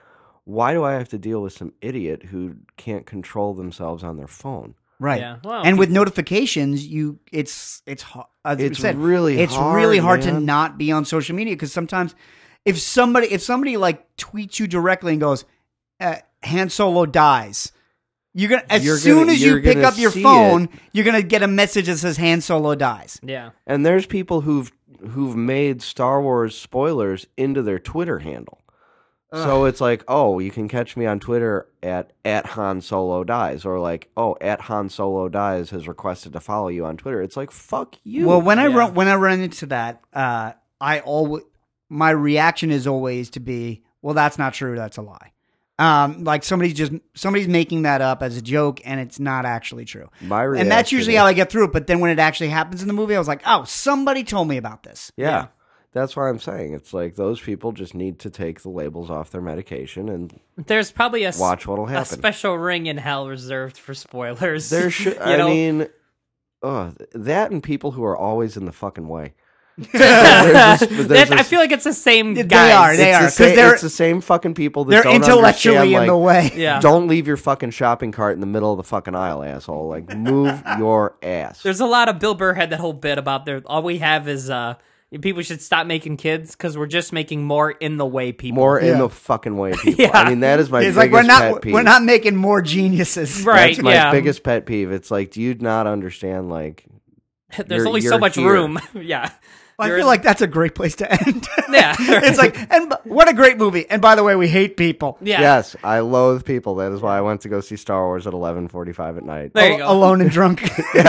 why do I have to deal with some idiot who can't control themselves on their phone? Right. Yeah, well, and with people- notifications, you it's it's ha- as It's you said, really it's hard, really hard to man. not be on social media because sometimes if somebody if somebody like tweets you directly and goes, uh, Han Solo dies, you're gonna as You're soon gonna- as you you're pick gonna up your see phone, it. you're gonna get a message that says Han Solo dies. Yeah. And there's people who've who've made Star Wars spoilers into their Twitter handle. So it's like, oh, you can catch me on Twitter at at Han Solo dies, or like, oh, at Han Solo dies has requested to follow you on Twitter. It's like, fuck you. Well, when I Yeah. run when I run into that, uh, I always my reaction is always to be, well, that's not true. That's a lie. Um, like somebody's just somebody's making that up as a joke, and it's not actually true. My And that's reaction usually is- how I get through it. But then when it actually happens in the movie, I was like, oh, somebody told me about this. yeah, Yeah. that's why I'm saying it's like those people just need to take the labels off their medication and There's probably a, s- watch what'll a happen. special ring in hell reserved for spoilers. There should, You I know? mean, oh, that and people who are always in the fucking way. There's this- there's That- I this- feel like it's the same They guys. are, they it's are, the 'cause same, they're- it's the same fucking people that They're don't intellectually understand, in the like, way. Yeah. Don't leave your fucking shopping cart in the middle of the fucking aisle, asshole. Like, move your ass. There's a lot of Bill Burr had that whole bit about there. All we have is uh, people should stop making kids because we're just making more in the way people. More in Yeah. the fucking way, people. Yeah. I mean, that is my It's biggest like we're pet not peeve. we're not making more geniuses. Right. That's my yeah. biggest pet peeve. It's like, do you not understand? Like, There's you're- only so you're much here. room. yeah. I You're feel in- like that's a great place to end. Yeah. It's like, and b- what a great movie. And by the way, we hate people. Yeah. yes, I loathe people. That is why I went to go see Star Wars at eleven forty-five at night. There you Al- go. Alone and drunk.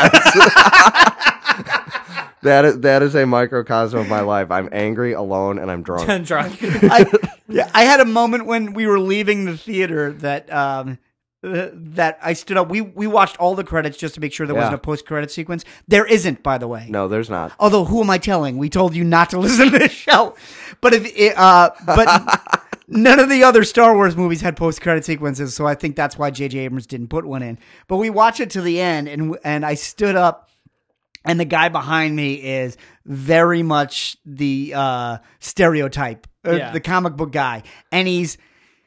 That is that is a microcosm of my life. I'm angry, alone, and I'm drunk. Drunk. I, yeah, I had a moment when we were leaving the theater that um, uh, that I stood up. We we watched all the credits just to make sure there Yeah. wasn't a post credit sequence. There isn't, by the way. No, there's not. Although, who am I telling? We told you not to listen to this show. But if it, uh, but none of the other Star Wars movies had post credit sequences, so I think that's why J J Abrams didn't put one in. But we watched it to the end, and and I stood up. And the guy behind me is very much the uh, stereotype, uh, Yeah. the comic book guy, and he's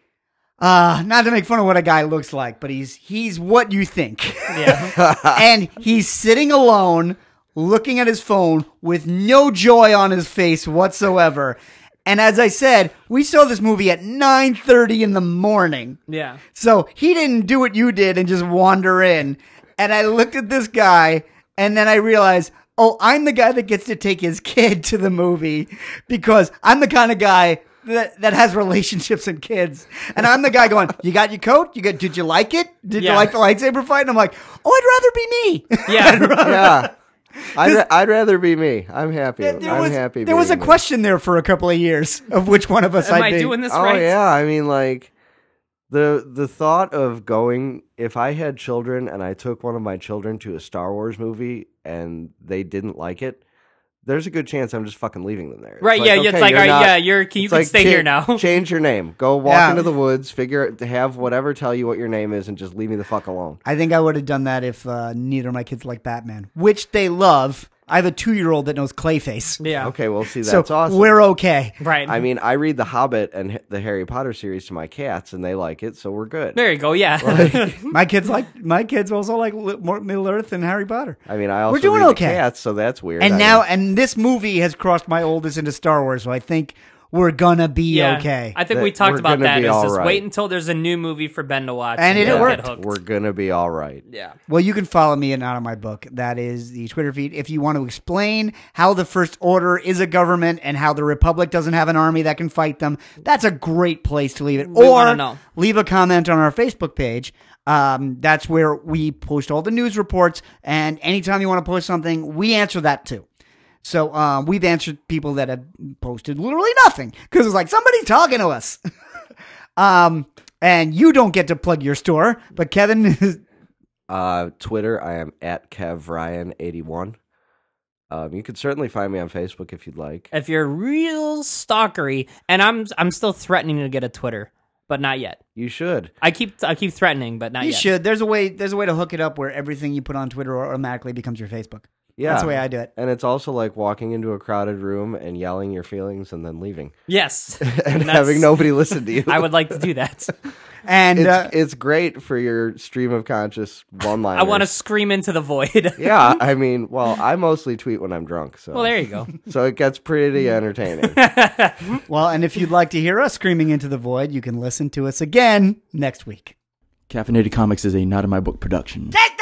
uh, not to make fun of what a guy looks like, but he's he's what you think. Yeah. And he's sitting alone, looking at his phone with no joy on his face whatsoever. And as I said, we saw this movie at nine thirty in the morning. Yeah. So he didn't do what you did and just wander in. And I looked at this guy, and then I realized, oh, I'm the guy that gets to take his kid to the movie because I'm the kind of guy that, that has relationships and kids. And I'm the guy going, you got your coat? You got? Did you like it? Did Yeah. you like the lightsaber fight? And I'm like, oh, I'd rather be me. Yeah. Yeah, I'd, ra- I'd rather be me. I'm happy. There I'm was, happy. there was a being me. question there for a couple of years of which one of us Am I'd I be. doing this Oh right? yeah, I mean, like the the thought of going. If I had children and I took one of my children to a Star Wars movie and they didn't like it, there's a good chance I'm just fucking leaving them there. It's Right, like, yeah, okay, it's like, you're all right, not- yeah, you're, can, you it's can like, stay cha- here now. Change your name. Go walk Yeah. into the woods. Figure have whatever tell you what your name is, and just leave me the fuck alone. I think I would have done that if uh, neither of my kids like Batman, which they love. I have a two-year-old that knows Clayface. Yeah. Okay, well, see, So that's awesome. we're okay. Right. I mean, I read The Hobbit and h- the Harry Potter series to my cats, and they like it, so we're good. There you go. Yeah. My kids like my kids also like Li- more Middle Earth and Harry Potter. I mean, I also doing read okay. the cats, so that's weird. And I now, mean, and this movie has crossed my oldest into Star Wars, so I think we're gonna be yeah. okay. I think That we talked we're about gonna that. be Is all just right. wait until there's a new movie for Ben to watch, And it you'll worked. get hooked. we're gonna be all right. Yeah. Well, you can follow me at Not on My Book. That is the Twitter feed. If you want to explain how the First Order is a government and how the Republic doesn't have an army that can fight them, that's a great place to leave it. We or wanna know. leave a comment on our Facebook page. Um, that's where we post all the news reports. And anytime you want to post something, we answer that too. So um, we've answered people that have posted literally nothing because it's like somebody's talking to us. um, and you don't get to plug your store, but Kevin is. Uh, Twitter, I am at Kev Ryan eighty-one. Um, you can certainly find me on Facebook if you'd like. If you're real stalkery, and I'm I'm still threatening to get a Twitter, but not yet. You should. I keep I keep threatening, but not You yet. should. There's a way. There's a way to hook it up where everything you put on Twitter automatically becomes your Facebook. Yeah. That's the way I do it. And it's also like walking into a crowded room and yelling your feelings and then leaving. Yes. and that's- having nobody listen to you. I would like to do that. And It's, uh, it's great for your stream of conscious one-liners. I want to scream into the void. Yeah, I mean, well, I mostly tweet when I'm drunk, so Well, there you go. so it gets pretty entertaining. well, and if you'd like to hear us screaming into the void, you can listen to us again next week. Caffeinated Comics is a Not in My Book production. Take